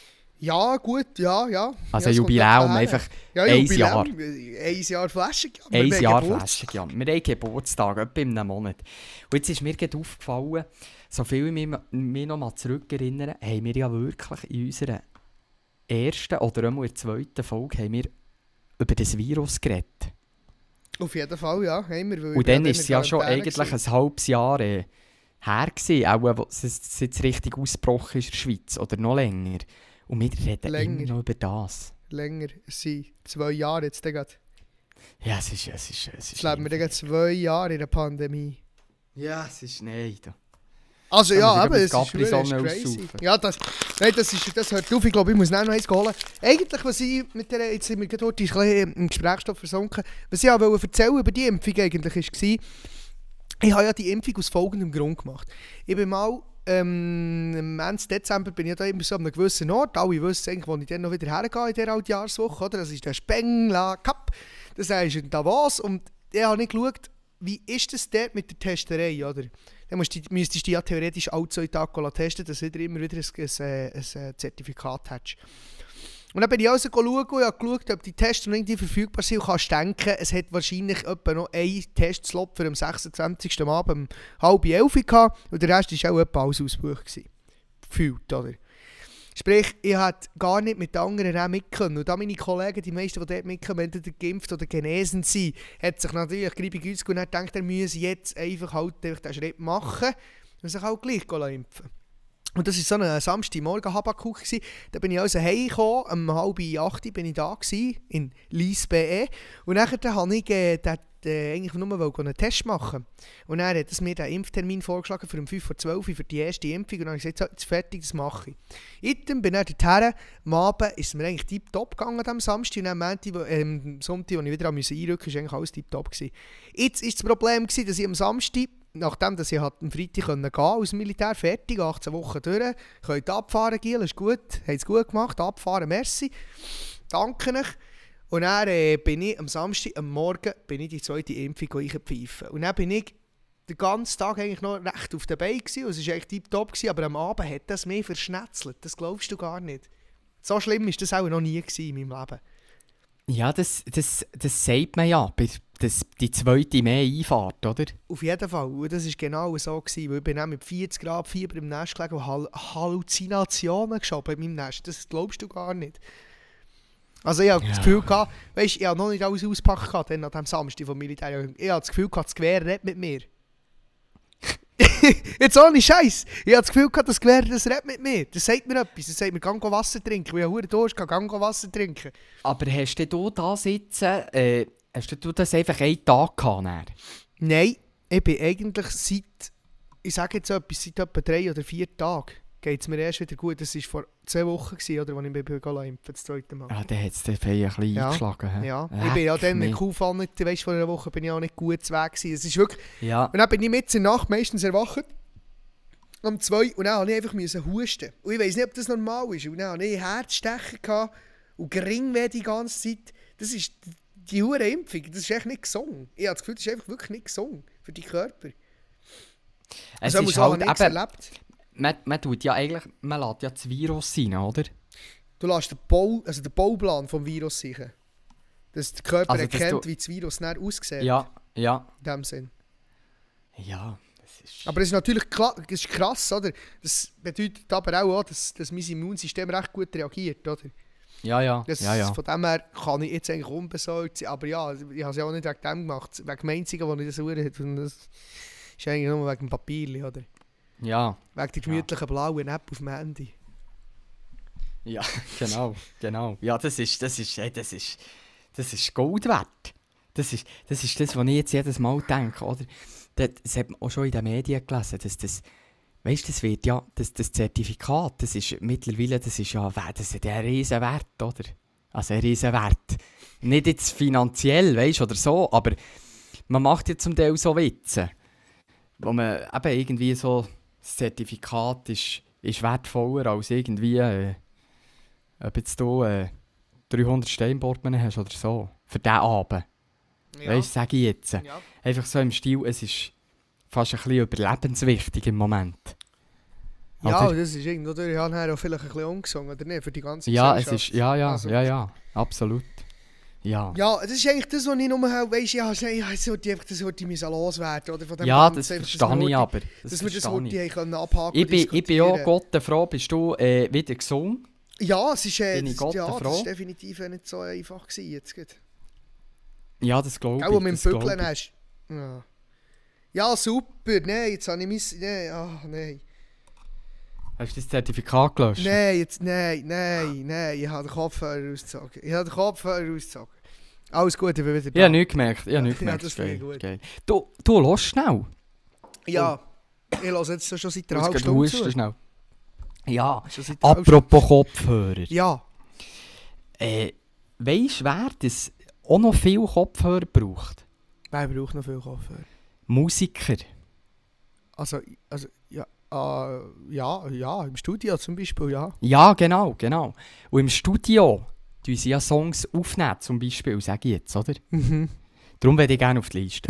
Ja, gut, ja.
Also Jubiläum, einfach ein Jahr.
Ein Jahr Flaschenjahr.
Ein Jahr Flaschenjahr. Wir haben Geburtstag, etwa in einem Monat. Und jetzt ist mir gerade aufgefallen, so viel ich mich noch mal zurückerinnere, haben wir ja wirklich in unserer ersten oder auch in der zweiten Folge haben wir über das Virus geredet.
Auf jeden Fall, ja. Haben wir,
und dann ist es ja schon eigentlich ein halbes Jahr her gewesen, auch als es jetzt richtig ausgebrochen ist in der Schweiz, oder noch länger. Und wir reden immer noch über das.
Länger, es sind 2 Jahre jetzt gerade.
Ja, es ist
jetzt leben wir gerade 2 Jahre in der Pandemie.
Ja, es ist nicht.
Also ja, aber es ist crazy. Ja, das hört auf. Ich glaube, ich muss noch eins holen. Eigentlich, was ich mit der, jetzt sind wir gerade heute im Gesprächsstoff versunken, was ich auch erzählen über die Impfung eigentlich war, ich habe ja die Impfung aus folgendem Grund gemacht. Ich bin mal am Ende Dezember bin ich da immer so an einem gewissen Ort. Alle wissen eigentlich, wo ich dann noch wieder hergehe in dieser Altjahrswoche. Oder? Das ist der Spengler Cup. Das ist in Davos. Und ich habe nicht geschaut, wie ist das dort mit der Testerei, oder? Dann müsstest du ja theoretisch alle 2 Tage testen, dass du immer wieder ein Zertifikat hast. Und dann bin ich also schauen und habe geschaut, ob die Tests noch irgendwie verfügbar sind. Und kannst denken, es hat wahrscheinlich etwa noch einen Testslot für am 26. Abend um 10:30 gehabt. Und der Rest war auch etwa alles ausgebucht. Gefühlt, oder? Sprich, ich hätte gar nicht mit den anderen auch mitkommen. Und da meine Kollegen, die meisten, die dort mitkommen, entweder geimpft oder genesen sind, hat sich natürlich gleich ausgegangen und hat gedacht, er müsse jetzt einfach halt den Schritt machen und sich auch gleich impfen. Und das war so ein Samstagmorgen Habakuk. Da bin ich also heimgekommen, um 7:30 bin ich da gewesen, in Lies-BE. Und nachher habe ich eigentlich nur einen Test machen. Und dann hat es mir den Impftermin vorgeschlagen für um 5:12 für die erste Impfung. Und dann habe ich gesagt, so, jetzt fertig, das mache ich. Item bin ich dorthin. Am Abend ist es mir eigentlich tiptop gegangen am Samstag. Und am Sonntag, als ich wieder einrücken musste, war eigentlich alles tiptop. Jetzt war das Problem, dass ich am Samstag, nachdem dass ich am Freitag gehen konnte, aus dem Militär fertig, 18 Wochen durch, könnt abfahren, Giel, ist gut, habt es gut gemacht, abfahren, merci, danke euch. Und dann bin ich am Samstag, am Morgen, die zweite Impfung einpfeifen. Und dann bin ich den ganzen Tag eigentlich noch recht auf der Beine gewesen, und es war eigentlich tiptop gewesen, aber am Abend hat das mehr verschnetzelt. Das glaubst du gar nicht. So schlimm war das auch noch nie gewesen in meinem Leben.
Ja, das sagt man ja, die zweite Mai-Einfahrt, oder?
Auf jeden Fall. Und das war genau so gewesen, weil ich bin auch mit 40 Grad Fieber im Nest gelegen und Halluzinationen geschoben in meinem Nest. Das glaubst du gar nicht. Also ich hatte das Gefühl gehabt, weisst, ich habe noch nicht alles ausgepackt gehabt, dann an diesem Samstag vom Militär. Ich hatte das Gefühl gehabt, das Gewehr redet mit mir. Jetzt ohne Scheiß. Ich hatte das Gefühl gehabt, das Gewehr, das redet mit mir. Das sagt mir etwas. Das sagt mir, geh Wasser trinken. Weil ich habe Durst, geh Wasser trinken.
Aber hast du das jetzt, hast du das einfach einen Tag gehabt? Dann?
Nein, ich bin eigentlich seit, ich sage jetzt etwas, seit etwa 3 oder 4 Tagen geht es mir erst wieder gut. Das war vor 2 Wochen, gewesen, oder, als ich mich impfen das zweite Mal.
Ja, dann hat es den Feier ein bisschen eingeschlagen.
Ja, ich bin ja dann mit Kuhfall nicht, weißt, vor einer Woche bin ich auch nicht gut zu Weg gewesen. Es ist wirklich,
ja.
Und dann bin ich mitten in der Nacht meistens erwacht, um 2, und dann musste ich einfach husten. Und ich weiss nicht, ob das normal ist. Und dann hatte ich Herzstechen gehabt und Geringweh die ganze Zeit. Das ist die hure Impfung, das ist echt nicht gesund. Ich habe das Gefühl, das ist einfach wirklich nicht gesund für deinen Körper.
Es
also,
ist halt
nichts erlebt.
Man tut ja eigentlich, man lässt ja das Virus rein, oder?
Du lässt den Bauplan vom Virus sicher. Dass der Körper erkennt, wie das Virus dann aussieht.
Ja. In
dem Sinn.
Ja, das ist...
Aber das ist natürlich das ist krass, oder? Das bedeutet aber auch, dass mein Immunsystem recht gut reagiert, oder?
Ja.
Von dem her kann ich jetzt eigentlich unbesorgt sein. Aber ja, ich habe es ja auch nicht wegen dem gemacht. Wegen dem Einzigen, wo ich das habe. Und das ist eigentlich nur wegen dem Papier, oder?
Ja.
Wegen der gemütlichen blauen App auf dem Handy.
Ja, genau. Ja, das ist Gold wert. Das ist das, was ich jetzt jedes Mal denke, oder? Das hat man auch schon in den Medien gelesen, dass das... Weißt du, das wird ja, das Zertifikat, das ist mittlerweile, das ist ja ein riesen Wert, oder? Also ein riesen Wert. Nicht jetzt finanziell, weißt du, oder so, aber man macht ja zum Teil so Witze, wo man eben irgendwie so, das Zertifikat ist wertvoller als irgendwie, ob jetzt du 300 Steinportemonnaie hast oder so, für diesen Abend. Ja. Weißt du, sage ich jetzt. Ja. Einfach so im Stil, es ist fast ein bisschen überlebenswichtig im Moment.
Ja, das ist irgendwo durch. Ich habe auch vielleicht ein bisschen umgesungen, oder nicht? Für die ganze
Gesellschaft. Es ist, ja, absolut. Ja,
das ist eigentlich das, was ich nur weiss, das sollte ich loswerden. Oder? Von dem
ja,
Ganzen,
das verstehe ich aber.
Dass wir das abhaken
ich bin auch Gott froh, bist du wieder gesund?
Ja, es ist,
das
ist definitiv nicht so einfach gewesen jetzt.
Ja, das glaube ich.
Auch mit dem Bückeln hast. Ja, super. Nein, jetzt habe ich nein.
Hast du das Zertifikat gelöscht?
Nein. Ich habe den Kopfhörer ausgezogen. Alles gut, ich bin wieder da.
Ich habe nichts gemerkt.
Das finde ich gut.
Geil. Du hörst schnell.
Ja, ich höre jetzt schon seit einer halben Stunde zu.
Schnell. Ja, apropos Kopfhörer.
Ja.
Weisst du, wer das auch noch viel Kopfhörer braucht?
Wer braucht noch viel Kopfhörer?
Musiker.
Also ja, im Studio zum Beispiel, ja.
Ja, genau. Und im Studio tun sie ja Songs aufnehmen, zum Beispiel, sage ich jetzt, oder?
Mhm.
Darum würde ich gerne auf die Liste.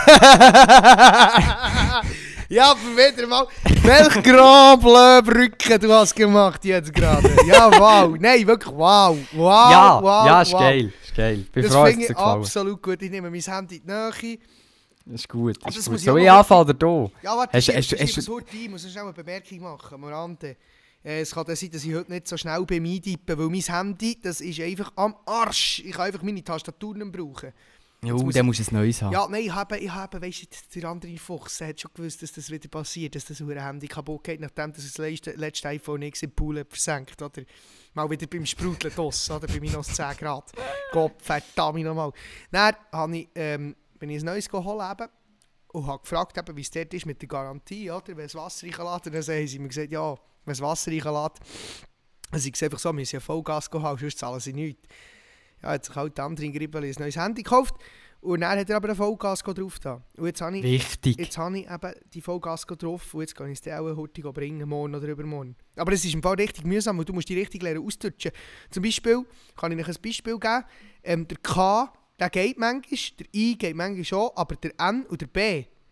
Ja, aber wieder mal, welch Grand Bleu Brücke du hast gemacht jetzt gerade. Ja, wow. Nein, wirklich wow.
Ja, ist geil. Bin
das finde ich absolut gut. Ich nehme mein Handy in die Nähe.
Das ist gut.
Soll
ich anfangen oder du?
Ja, warte,
ich
muss schnell eine Bemerkung machen. Morante. Es kann sein, dass ich heute nicht so schnell beim Eintippen, weil mein Handy, das ist einfach am Arsch. Ich kann einfach meine Tastatur nicht brauchen.
Ja, dann musst du ein neues haben.
Ja, nein, ich habe weißt du, der andere Fuchs hat schon gewusst, dass das wieder passiert, dass das Handy kaputt geht, nachdem das letzte iPhone X im Pool versenkt, oder? Mal wieder beim Sprudeln toss, oder? Bei minus 10 Grad. Gott, verdammt nochmal. Dann bin ich ein neues geholt und habe gefragt, wie es dort ist mit der Garantie, oder? Wenn es Wasser reinlässt, dann haben sie mir gesagt, ja, wenn es Wasser reinlässt, dann ist es einfach so, wir müssen ja Vollgas haben, sonst zahlen sie nichts. Ja, hat sich halt der andere in Gribbel ein neues Handy gekauft und dann hat er aber einen Vollgas drauf da. Und jetzt habe ich eben die Vollgas drauf und jetzt kann ich es dir auch heute bringen, morgen oder übermorgen. Aber es ist im Fall richtig mühsam, weil du musst die richtig lernen austutschen. Zum Beispiel, kann ich euch ein Beispiel geben, der K, der geht manchmal, der I geht manchmal schon, aber der N und der B,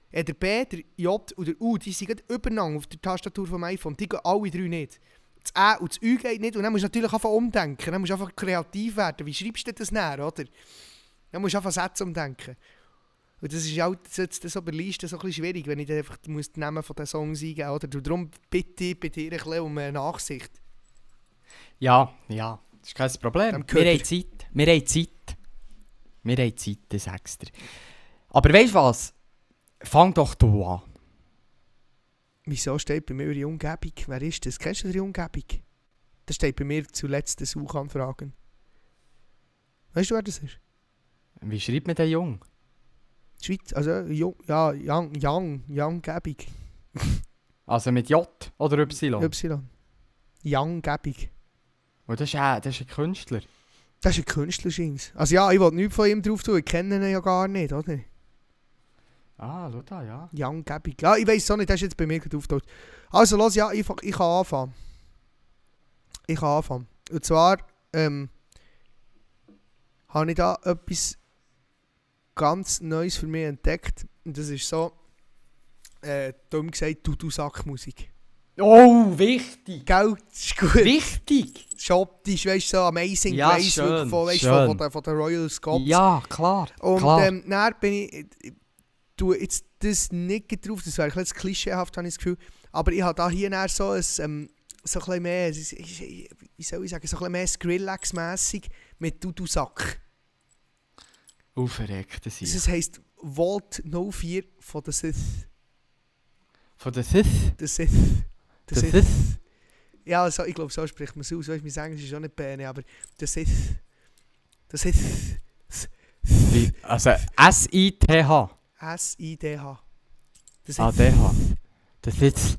Der B, der J und der U, die sind gerade übereinander auf der Tastatur vom iPhone. Die gehen alle 3 nicht. Das E und das Ü geht nicht. Und dann musst du natürlich einfach umdenken. Dann musst du einfach kreativ werden. Wie schreibst du das näher, oder? Dann musst du einfach Sätze umdenken. Und das ist auch das bei der Liste so ein bisschen schwierig, wenn ich dann einfach den Namen von den Songs eingeben muss. Darum bitte ich bei dir ein bisschen um Nachsicht.
Ja, das ist kein Problem. Wir haben Zeit, ich sag's dir. Aber weißt du was? Fang doch du an.
Wieso steht bei mir ihre Umgebung? Wer ist das? Kennst du ihre Umgebung? Das steht bei mir zuletzt Suchanfragen. Weißt du, wer das ist?
Wie schreibt man den Jung?
Schweiz, also Young Gebig.
Also mit J oder Y?
Y. Young Gebig.
Und das ist ein Künstler.
Das ist ein Künstler, scheint's. Also ja, ich will nichts von ihm drauf tun, ich kenne ihn ja gar nicht, oder?
Ah, schau da, ja.
Young Gebig. Ja, ich weiss es auch nicht, das ist jetzt bei mir gerade aufgetaucht. Also los, ja, ich kann anfangen. Und zwar habe ich da etwas ganz Neues für mich entdeckt. Und das ist so, dumm gesagt, Dudu-Sack-Musik.
Oh, wichtig!
Gell, das ist gut.
Wichtig!
Schottisch, weißt du, so Amazing
Ja,
Grace
schön,
von der Royal Scots.
Ja, klar.
Und
klar.
dann bin ich tue jetzt das nicht drauf, das wäre ein bisschen klischeehaft, habe ich das Gefühl. Aber ich habe da hier so ein, so ein bisschen mehr, wie soll ich sagen, so ein bisschen mehr Skrillex-mässig mit Dudu-Sack.
Verreckt das
Das heisst Vault 04 von der Sith.
Von der Sith?
Der Sith.
Der Sith?
Ja, also, ich glaube, so spricht man es aus. Mein Englisch ist auch nicht Bähne, aber der Sith. Der Sith.
Wie, also S-I-T-H?
S-I-D-H.
Ah, D-H. Der Sith.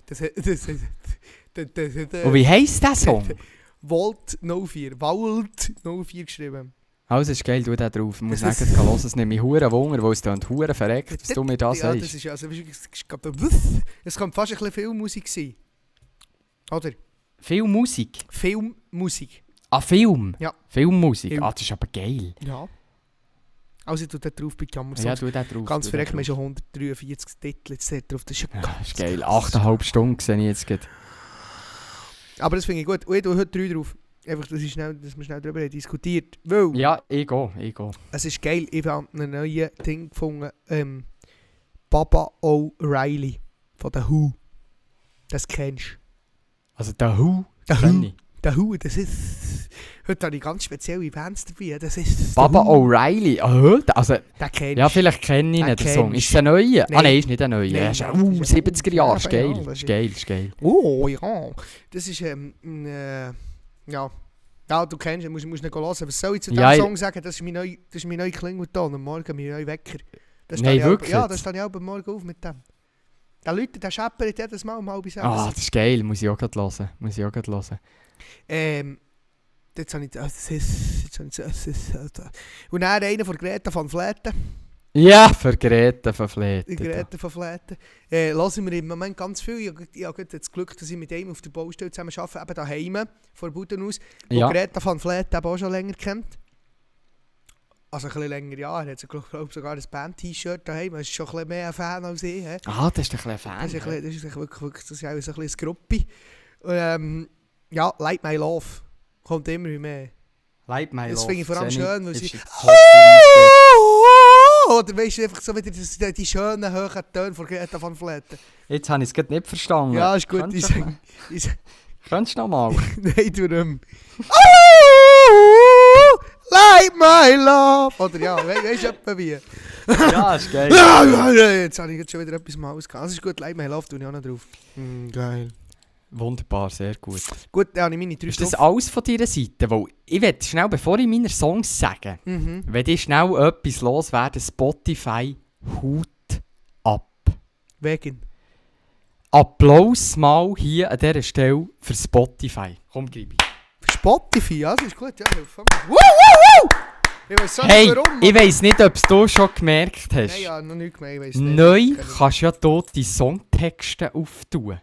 Und wie heisst der Song?
Vault 04. Vault 04 geschrieben.
Also ist geil, du da drauf. Ich muss sagen, es nimmt mich verdammt Wunder, weil es dann verdammt verreckt, was du mir da sagst.
Ja, das ist ja, also, es kann fast ein bisschen Filmmusik sein. Oder?
Filmmusik?
Filmmusik.
Ah, Film?
Ja.
Filmmusik?
Film.
Ah, das ist aber geil.
Ja. Also ich tue da drauf bei Jammer.
Ja, du da drauf.
Ganz verreckt, wir haben schon 143 Titel jetzt drauf. Das ist ja
ganz ist geil. 8,5 Stunden sehe ich jetzt gerade.
Aber das finde ich gut. Und ich tue heute 3 drauf. Einfach, dass wir schnell darüber diskutiert. Weil
ja, ich gehe.
Es ist geil, ich habe ein neues Ding gefunden. Baba O'Reilly von The Who. Das kennst du.
Also The Who?
The Who, das ist... Heute habe ich ganz spezielle Bands dabei. Das ist
Baba O'Reilly? Also...
Den kennst du.
Ja, vielleicht kenne ich ihn, den Song. Ist es ein neuer?
Nein.
Ah nein, ist nicht ein neuer.
Nein,
Ist 70er
Ja,
Jahre. Ist geil.
ja,
Ist geil, ist geil.
Oh, ja. Das ist... ja, du kennst ihn, musst nicht hören. Was soll ich zu diesem Song sagen? Das ist mein neuer Klingelton am Morgen, mein neuer Wecker.
Nein, wirklich?
Ja, da stehe ich auch am Morgen auf mit dem. Der Leute, der scheppert jedes Mal um 5:30.
Ah, das ist geil. Muss ich auch gerade hören.
Jetzt habe ich und dann einer von Greta van Vleuten.
Ja, für Greta van Vleuten.
Greta van Vleuten. Hören wir im Moment ganz viel. Ich habe das Glück, dass ich mit ihm auf der Baustelle zusammen arbeite, eben daheim, von Buden aus, wo
Ja.
Greta van Vleuten eben auch schon länger kennt. Also ein bisschen länger, ja. Er hat glaube sogar ein Band-T-Shirt daheim. Er ist schon ein bisschen mehr ein Fan als ich. He?
Ah, das ist ein Fan.
Das ist wirklich das ist auch so ein bisschen eine Gruppe. Und, ja, Light My Love kommt immer mehr.
Light My Love.
Das finde ich vor allem schön, weil sie... Oder weißt du, einfach so wieder die schönen, hohen Töne von Greta van Vleuten.
Jetzt habe ich es gerade nicht verstanden.
Ja, ist gut.
Könntest du noch mal?
Nein, du nicht. Light My Love! Oder ja, weißt du etwa wie?
Ja, ist geil.
Jetzt habe ich jetzt schon wieder etwas mal ausgehauen. Das ist gut, Light My Love tue ich auch noch drauf. Geil.
Wunderbar, sehr gut.
Gut, dann habe ich meine 3
Ist das alles von deiner Seite? Weil ich will schnell, bevor ich meine Songs sage, will ich schnell etwas loswerden. Spotify, Hut ab.
Wegen.
Applaus mal hier an dieser Stelle für Spotify. Komm, gib ich.
Spotify, ja, das ist gut. Ja, ich weiss so
Hey,
nicht warum.
ich weiss nicht, ob du schon gemerkt hast.
Nein, ja, noch nicht gemerkt. Ich weiss nicht.
Neu kannst du ja dort die Songtexte auftun.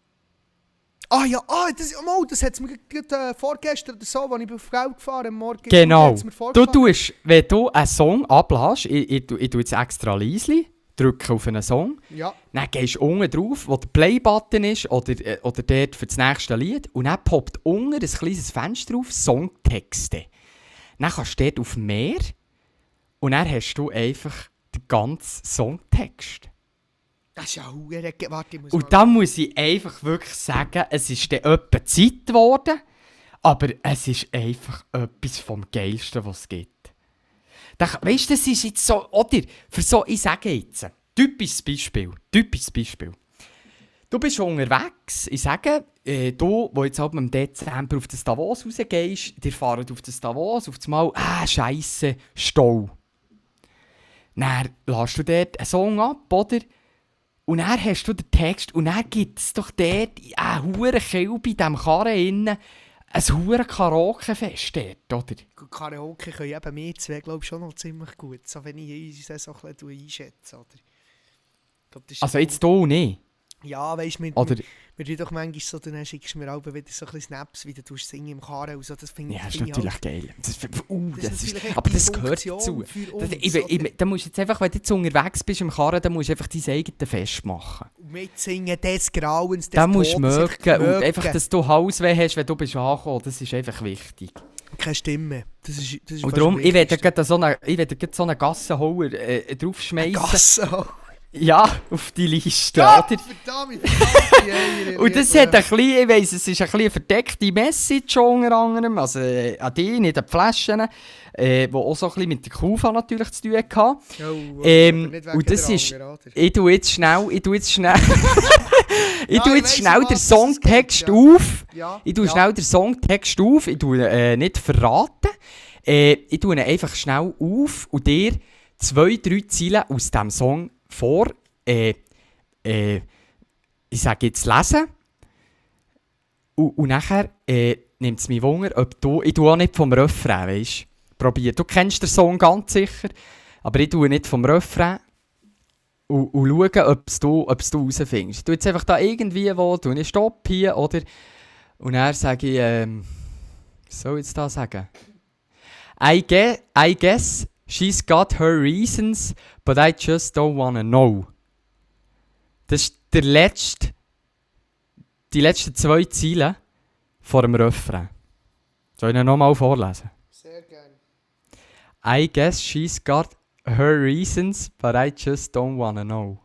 Das hat es mir gerade vorgestern oder so, als ich auf Geld gefahren am Morgen.
Genau.
Mir
Du tust, wenn du einen Song ablässt, ich tue jetzt extra leise, drücken auf einen Song.
Ja.
Dann gehst du unten drauf, wo der Play-Button ist oder dort für das nächste Lied. Und dann poppt unten ein kleines Fenster auf, Songtexte. Dann kannst du dort auf mehr und dann hast du einfach den ganzen Songtext.
Das ist ja verdammt... Warte, ich muss
Und da muss ich einfach wirklich sagen, es ist dann etwa Zeit geworden, aber es ist einfach etwas vom Geilsten, was es gibt. Weißt du, das ist jetzt so, oder? Für so, ich sage jetzt, typisches Beispiel. Du bist unterwegs, ich sage, du, wo jetzt halt im Dezember auf das Davos rausgehst, dir fahren auf das Davos, auf das Mal, Scheisse, Stau. Dann lässt du dort einen Song ab, oder? Und dann hast du den Text und dann gibt es doch dort eine hure Kilbe in diesem Karren innen, ein hure Karaoke-Fest dort, oder?
Karaoke können eben wir zwei, glaube ich, schon noch ziemlich gut, so wenn ich uns das so ein bisschen einschätze, oder? Ich glaub, das ist
Also jetzt hier nicht?
Ja, weißt du,
Oder?
wir tun doch manchmal so, dann schickst du mir auch wieder so ein bisschen Snaps, wie du singen im Karren und so, das finde
Ja,
ich
ist
halt-
natürlich geil.
natürlich
Aber
die
das gehört
Funktion
dazu.
für uns,
Da musst du jetzt einfach, wenn du jetzt unterwegs bist im Karren, dann musst du einfach dein eigenes Fest machen.
Mitsingen des Grauens, des
Da musst du
Todes,
mögen. Und einfach, dass du Hausweh hast, wenn du bist angekommen, das ist einfach wichtig.
keine Stimme. Das ist
Und
fast
darum,
am
ich werde
wichtigsten.
gerade so einen Gassenhauer draufschmeißen.
Gasse.
Ja, auf die Liste,
Ja,
oder?
verdammt,
Und das hat ein bisschen, ich weiss, es ist ein bisschen eine verdeckte Message unter anderem, also an die, nicht an die Flaschen, die auch so ein bisschen mit der Kufa natürlich zu tun hatten. Und das ist, ich tue jetzt schnell
ich weiss,
schnell
um
den
was es
Songtext
geht, ja.
auf.
Ja,
Ich tue schnell den Songtext auf, ich tue nicht verraten. Ich tue ihn einfach schnell auf und dir 2-3 Zeilen aus diesem Song vor, ich sage jetzt lesen. Und nachher nimmt es mich Wunder, ob du, ich tue auch nicht vom Refrain, weißt du. Probier. Du kennst den Song ganz sicher, aber ich tue nicht vom Refrain und schaue, ob du rausfindest. Ich tue jetzt einfach da irgendwie wo, tue ich Stopp hier, oder? Und dann sage ich, was soll ich jetzt da sagen? I guess she's got her reasons, but I just don't wanna know. Das ist die letzten 2 Zeilen vor dem Refrain. Soll ich ihn nochmal vorlesen?
Sehr gerne.
I guess she's got her reasons, but I just don't wanna know.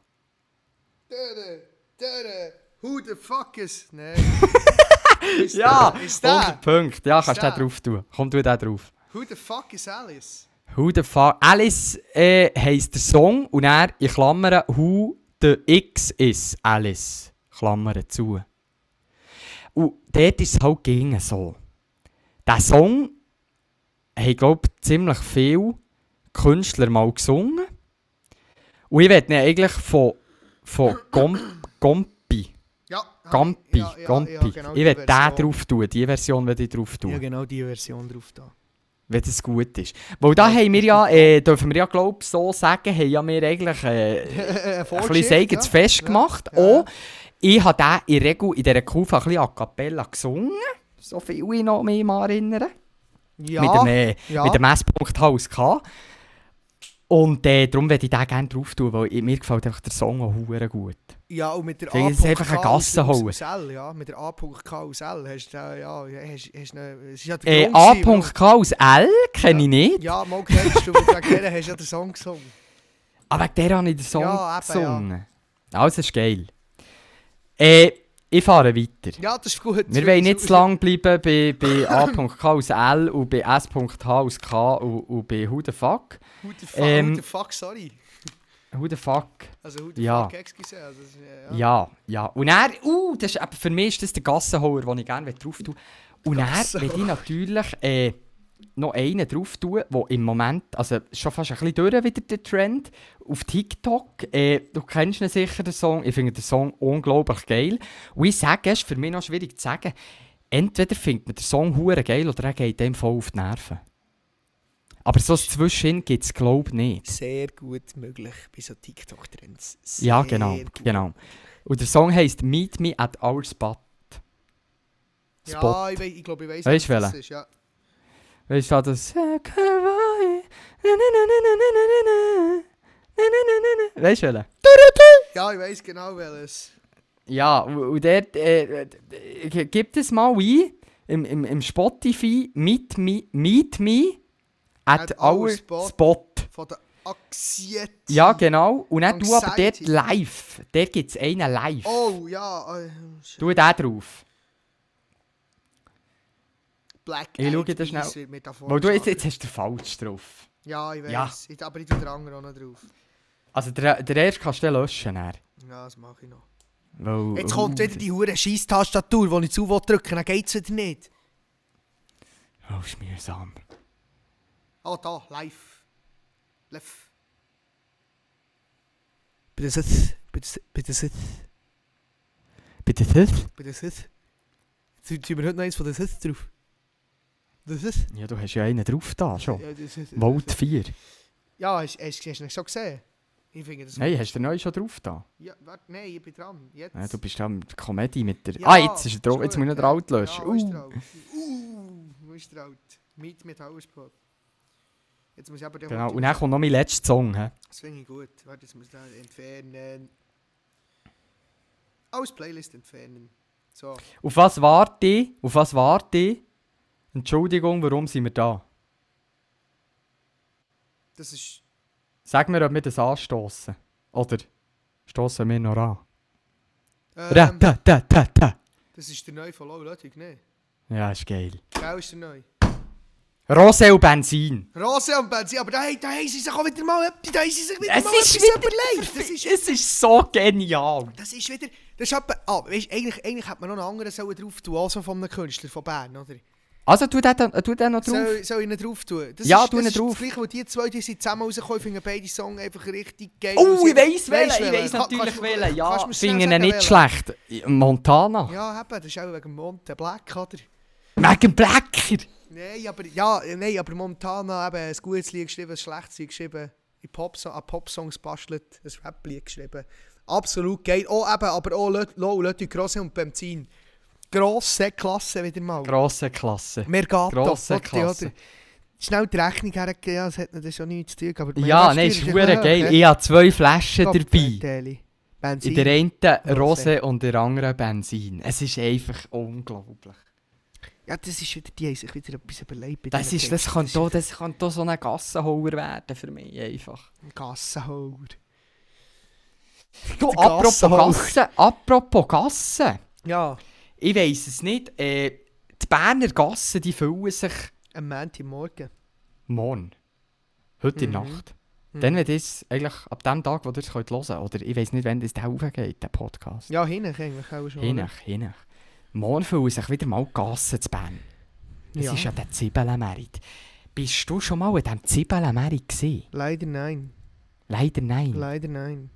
Who the fuck is... Nee.
Ja,
Ist der?
100 Punkte. Ja,
Ist
kannst du
der?
den drauf tun. Komm, tu den drauf.
Who the fuck is Alice?
Who the fuck... Alice heisst der Song und er in Klammern Who the X is Alice. Klammern zu. Und dort ist es halt gegen so. Der Song haben, glaube ich, ziemlich viele Künstler mal gesungen. Und ich werde ihn eigentlich von Gompi.
Ja.
Gampi.
genau,
Ich
die
werde den
Version.
drauf tun. Die Version werde ich drauf tun.
Ja, genau die Version drauf da.
Wenn das gut ist. Weil da haben wir ja, dürfen wir ja glaube ich so sagen, haben ja wir eigentlich ein bisschen eigenes Fest gemacht.
Ja.
Auch, ich habe den in der Regel in dieser Kufa ein bisschen a cappella gesungen. So viel ich noch mich mal erinnern.
Ja,
Mit dem S-Punkt-Haus gehabt. Und darum werde ich den gerne drauf tun, weil mir gefällt einfach der Song auch verdammt gut.
ja, und mit der
Finde ich, es ist einfach ein Gassenhauer.
aus L, ja, mit der A.K aus L hast du ja, es ist ja der Grund
A.K aus L kenne ich nicht.
Ja, mal kennst du, wegen der hast du ja den Song gesungen.
Aber wegen der habe ich den Song
Ja, eben,
gesungen. Also, ist geil. Ich fahre weiter.
Ja, das ist gut.
Wir wollen nicht zu lang bleiben bei A.K aus L und bei S.H aus K und bei Who the fuck.
Who the fuck, sorry.
Who the fuck.
Also who the
Ja.
fuck, excuse. Also, das ist,
Ja. Und er, das ist, für mich ist das der Gassenhauer, den ich gerne drauf tun will. Und er will ich natürlich noch einen drauf tun, der im Moment, also schon fast ein bisschen durch wieder der Trend, auf TikTok. Du kennst ihn sicher, den Song. Ich finde den Song unglaublich geil. Und ich sage, es ist für mich noch schwierig zu sagen, entweder findet man den Song hure geil oder er geht dem voll auf die Nerven. Aber so zwischen gibt es, glaube ich, nicht.
sehr gut möglich bei so TikTok-Trends.
Ja,
Sehr
genau,
gut.
genau. Und der Song heisst «Meet me at our spot».
Ja, ich glaube, ich weiss,
Weißt du
was das
welchen?
ist. Ja.
Weißt du, das... Weißt du welchen?
Ja, ich weiss genau welches.
Ja, und dort gibt es mal ein im Spotify Meet Me at our Spot.
Von der Anxiety.
Ja, genau. Und dann du aber dort
Anxiety.
live. Dort gibt es einen live.
Oh, ja.
Tu den drauf.
Black
Ich schaue
Eyed
das
Peas
schnell.
wird mir da
Weil du
vorgeschlagen.
jetzt hast du falsch drauf.
Ja, ich
Ja.
weiss. Aber ich tue den anderen auch noch drauf.
Also der erste kannst du dann löschen. Dann.
Ja, das mache ich noch.
Weil,
Jetzt kommt wieder die hure Scheiss-Tastatur, die ich zu drücken, dann geht es wieder nicht.
Oh, ist mühsam.
Ah, da, live. Live. Bei der Sitz.
Bitte das?
Bei der Sitz. Sind wir heute noch eins von der Sitz drauf? Das ist.
Ja, du hast ja einen drauf da schon.
Ja, das ist.
Volt 4.
Ja, hast du nicht schon gesehen? Ich finde das.
Nein, hast du den neuen schon drauf da?
Ja, warte, nein, ich bin dran. Jetzt.
Ja, du bist da mit Comedy mit der...
Ja,
jetzt ist er drauf. Jetzt muss ich noch den Alt löschen.
Ja, wo ist der Alt? Wo ist der Alt? Mit Auersport. Jetzt muss ich aber den.
Genau, und dann kommt noch mein letzter Song. He?
Das finde ich gut. Warte, jetzt muss ich da entfernen. Aus Playlist entfernen. So.
Auf was warte ich? Auf was warte ich? Entschuldigung, warum sind wir da?
Das ist.
Sag mir, ob wir das anstoßen. Oder stoßen wir noch an?
Das ist der neue von Low Ludwig, ne?
Ja, ist geil.
Gell ist der neue.
Rosé und Benzin.
Rose und Benzin, aber da haben sie sich auch wieder mal etwas
Es
überlegt.
Es ist so genial.
Das ist wieder. Das ist etwa, weißt, eigentlich hätte man noch einen anderen sollen drauf tun, also von einem Künstler von Bern, oder?
Also, tu den noch drauf.
Soll ich ihn drauf tun? Das
Ja,
ist,
tu ihn
das
drauf.
Ist das Gleiche, wo die zwei die sind zusammen rausgekommen, ich finde beide Songs einfach richtig geil.
Oh, ich weiss
Weisst
welchen. Ich weiss natürlich welchen. Ja,
kannst du mir schnell
finde ihn
sagen,
nicht
welchen?
schlecht. Montana.
Ja, eben, das ist auch wegen Monte Black, oder?
Wegen Blacker.
Nein, aber Montana eben ein gutes Lied geschrieben, ein schlechtes Lied geschrieben, an Popsongs bastelt, ein Rap-Lied geschrieben. Absolut geil. Oh, eben, aber auch Low Ludwig, Rose und Benzin. Grosse Klasse wieder mal.
Grosse Klasse.
Mergato.
Grosse Klasse.
Oder? Schnell die Rechnung hergegeben, ja, das hat das schon nichts zu tun. Aber die
Ja,
Mehrwertsteuer
nein, ist
ein
verdammt
bisschen
geil.
hoch,
Ich habe 2 Flaschen dabei.
Top-Teile. Benzin.
In der einen
Rosé.
Rosé und der anderen Benzin. Es ist einfach unglaublich.
Ja, das ist wieder, die haben sich wieder etwas überlegt. bei
Das
diesen
könnte
Texten.
auch so ein Gassenhauer werden für mich einfach.
Ein Gassenhauer.
Du,
Der Gassenhauer.
apropos Gassen.
Ja,
Ich weiss es nicht. Die Berner Gassen, die füllen sich
am Montagmorgen.
morgen. Heute in der Nacht. Dann wird es eigentlich ab dem Tag, wo ihr es hören könnt. Oder ich weiss nicht, wann das aufgeht, der Podcast.
Ja, hinten eigentlich auch schon.
Hinach. Morgen füllen sich wieder mal die Gassen zu Bern. Das
Ja.
ist ja der Zibbelenmerit. Bist du schon mal in diesem Zibbelenmerit gewesen?
Leider nein.
Leider nein.
Leider nein.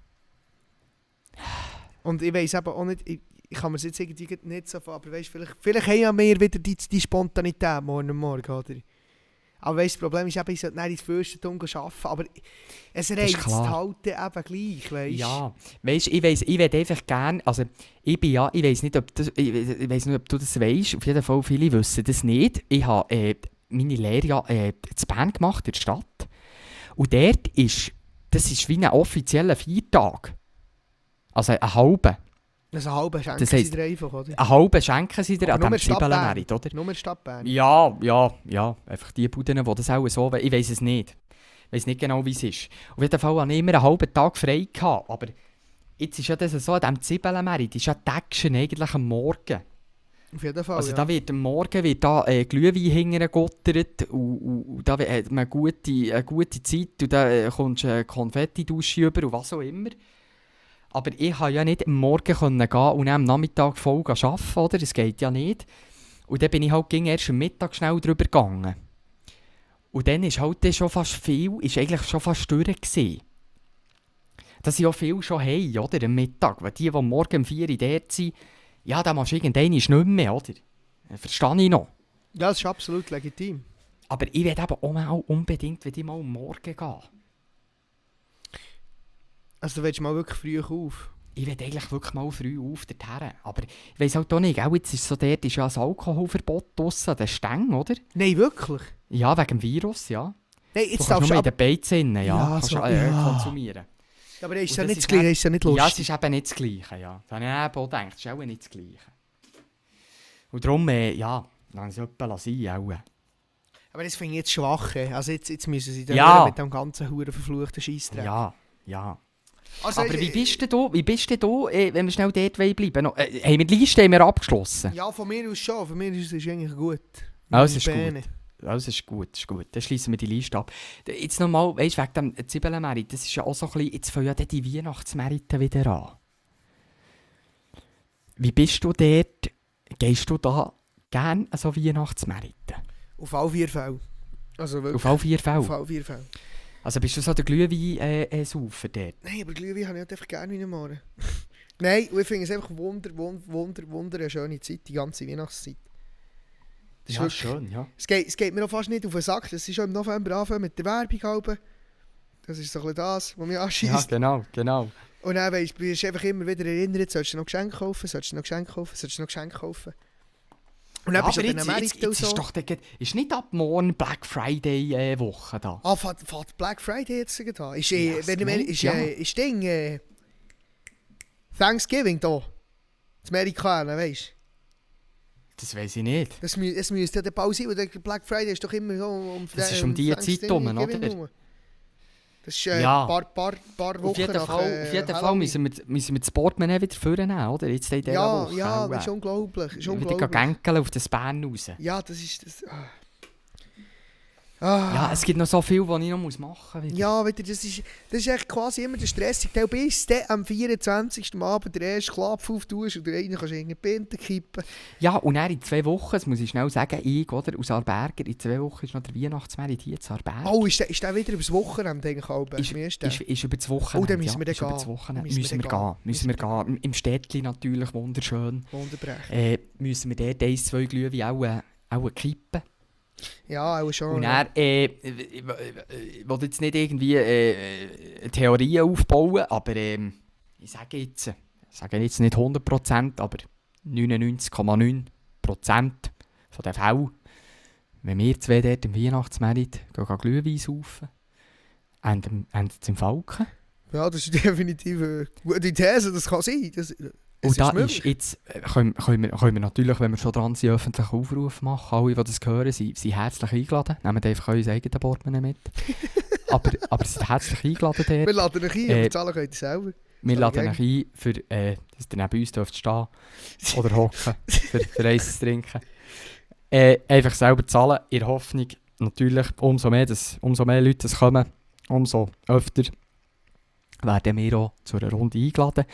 Und ich weiss eben auch nicht, ich kann mir das jetzt irgendwie nicht so aber weißt, vielleicht haben ja mehr wieder die Spontanität morgen, oder? Aber weißt, das Problem ist eben, ich sollte nicht ins Fürstentum arbeiten, aber es reizt
klar.
halt eben gleich, weißt?
Ja, weißt, ich will einfach gerne, also ich weiss nicht, ob du das weißt, auf jeden Fall viele wissen das nicht. Ich habe meine Lehre ja in Bern gemacht, in der Stadt. Und dort das ist wie ein offizieller Feiertag. Also ein halber.
Also einen halben schenken
Das heisst,
sie dir einfach, oder?
Einen halben schenken sie dir
Aber
an
nur
diesem
in der Stadt
Zibbelenmerit, oder?
Nur in der Stadt Bern.
Ja. Einfach die Buden, die das auch so wollen. Ich weiss es nicht. Ich weiss nicht genau, wie es ist. Auf jeden Fall hatte ich immer einen halben Tag frei gehabt. Aber jetzt ist ja das so, an diesem Zibbelenmerit ist ja die Action eigentlich am Morgen.
Auf jeden Fall,
Also
ja.
da wird am Morgen Glühwein hingegottert und da hat man eine gute Zeit und da kommst du eine Konfetti-Dusche über und was auch immer. Aber ich konnte ja nicht am Morgen gehen und dann am Nachmittag voll arbeiten, oder? Das geht ja nicht. Und dann bin ich halt erst am Mittag schnell drüber gegangen. Und dann ist halt schon fast viel, ist eigentlich schon fast durch gewesen. Dass ja viel schon haben, oder? Am Mittag. Weil die morgen um 4 Uhr dort sind, ja, dann machst du irgendwann nicht mehr, oder? Verstehe ich noch.
Ja, das ist absolut legitim.
Aber ich will eben auch mal unbedingt mal am Morgen gehen.
Also du willst mal wirklich früh auf.
Ich will eigentlich wirklich mal früh auf dorthin. Aber ich weiss halt auch nicht, auch jetzt ist so dort ist ja ein Alkoholverbot draussen an den Stängen, oder?
Nein, wirklich?
Ja, wegen dem Virus, ja.
Nein,
Du
jetzt
kannst
darfst
nur
du
in den Beizen, ja,
Ja,
kannst
so,
du,
ja.
konsumieren.
Ja, aber ist
Und
ja
das
nicht das
ist
Gleiche,
eben-
ist ja nicht
Ja, es
lustig.
ist eben nicht das Gleiche, ja. Da habe ich eben auch gedacht, es ist auch nicht das Gleiche. Und darum, ja, dann ist es etwa sein, auch.
Aber das finde ich jetzt schwach. Also jetzt müssen sie dann
Ja.
mit dem ganzen Huren verfluchten Scheissdreck.
Ja.
Also,
Aber wie bist du da, wenn wir schnell dort bleiben? Noch, haben wir die Liste haben wir abgeschlossen?
Ja, von mir aus schon. Von mir aus ist es eigentlich gut.
Also ist
Bähne.
gut. Also ist gut. Dann schließen wir die Liste ab. Jetzt nochmal, weißt du, wegen dem Zwiebelmerit, das ist ja auch so ein bisschen, jetzt fangen ja dann die Weihnachtsmeriten wieder an. Wie bist du dort, gehst du da gerne an so Weihnachtsmeriten?
Auf alle 4 Fälle. Also wirklich.
Auf alle 4 Fälle?
Auf alle 4 Fälle.
Also bist du so der Glühwein-Saufer dort?
Nein, aber Glühwein habe ich halt einfach gerne wie Morgen. Nein, und ich finde es einfach wunder eine schöne Zeit, die ganze Weihnachtszeit. Das ist
Ja,
wirklich,
schön, ja.
es geht mir auch fast nicht auf den Sack. Das ist schon im November anfangen mit der Werbung. Halb. Das ist so ein bisschen das, was mich
Ja,
anschießt.
genau.
Und dann bist du einfach immer wieder erinnert, sollst du noch Geschenke kaufen. Und dann
Ja,
bist du
aber
an den Märkten und
jetzt
so.
ist doch ist nicht ab morgen Black Friday Woche da.
Ah, fährt Black Friday jetzt da? Ist,
Ja, das
wenn ich meine, ist,
ja.
ist Ding, Thanksgiving da? Das Amerikaner, weißt du?
Das weiß ich nicht.
Es müsste ja der Bau sein, weil der Black Friday ist doch immer so
Das ist um die Zeit rum, oder?
Das ist
Ja.
paar Wochen
Auf jeden
nach
Auf jeden Fall
Halloween.
müssen wir das Portemonnaie wieder vornehmen, oder? Jetzt in dieser
Ja,
Woche.
ja,
auch,
das ist unglaublich. Ist
wieder
unglaublich.
gänkeln auf das Bern raus.
Ja, das ist... Das,
Ja, es gibt noch so viel, was ich noch machen muss.
Ja, wieder, das ist echt quasi immer der stressige Teil, bis dann am 24. Abend der erste Klapp auftust und der eine kannst du in die Pinte kippen.
Ja, und dann in 2 Wochen, das muss ich schnell sagen, ich, oder, aus Aarberger, in 2 Wochen ist noch der Weihnachtsmerit hier in Aarberg.
Oh, ist der wieder übers Wochenende eigentlich halb?
Ist über das Wochenende.
Oh, dann müssen wir
ist
dann
über das
gehen.
Wochenende.
Müssen wir
gehen. Im Städtli natürlich wunderschön.
Wunderbrechen.
Müssen wir dort 1, 2 Glühwein auch kippen.
Ja, auch schon.
Und dann, ich will jetzt nicht irgendwie Theorien aufbauen, aber ich sage jetzt nicht 100%, aber 99,9% von den Fällen, wenn wir 2 dort im Weihnachtsmerit gehen Glühwein saufen, enden es im Falken.
Ja, das ist definitiv eine gute These, das kann sein.
Und da
möglich.
ist jetzt, können wir natürlich, wenn wir schon dran sind, öffentlichen Aufruf machen. Alle, die das hören, sind herzlich eingeladen. Nehmt einfach euer eigenes Portemonnaie mit. aber sind herzlich eingeladen dort.
Wir laden euch ein, aber zahlen könnt ihr selber.
Wir laden euch ein, dass ihr neben uns dürft stehen oder hocken, für eins zu trinken. Einfach selber zahlen, in der Hoffnung, natürlich, umso mehr Leute das kommen, umso öfter werden wir auch zu einer Runde eingeladen.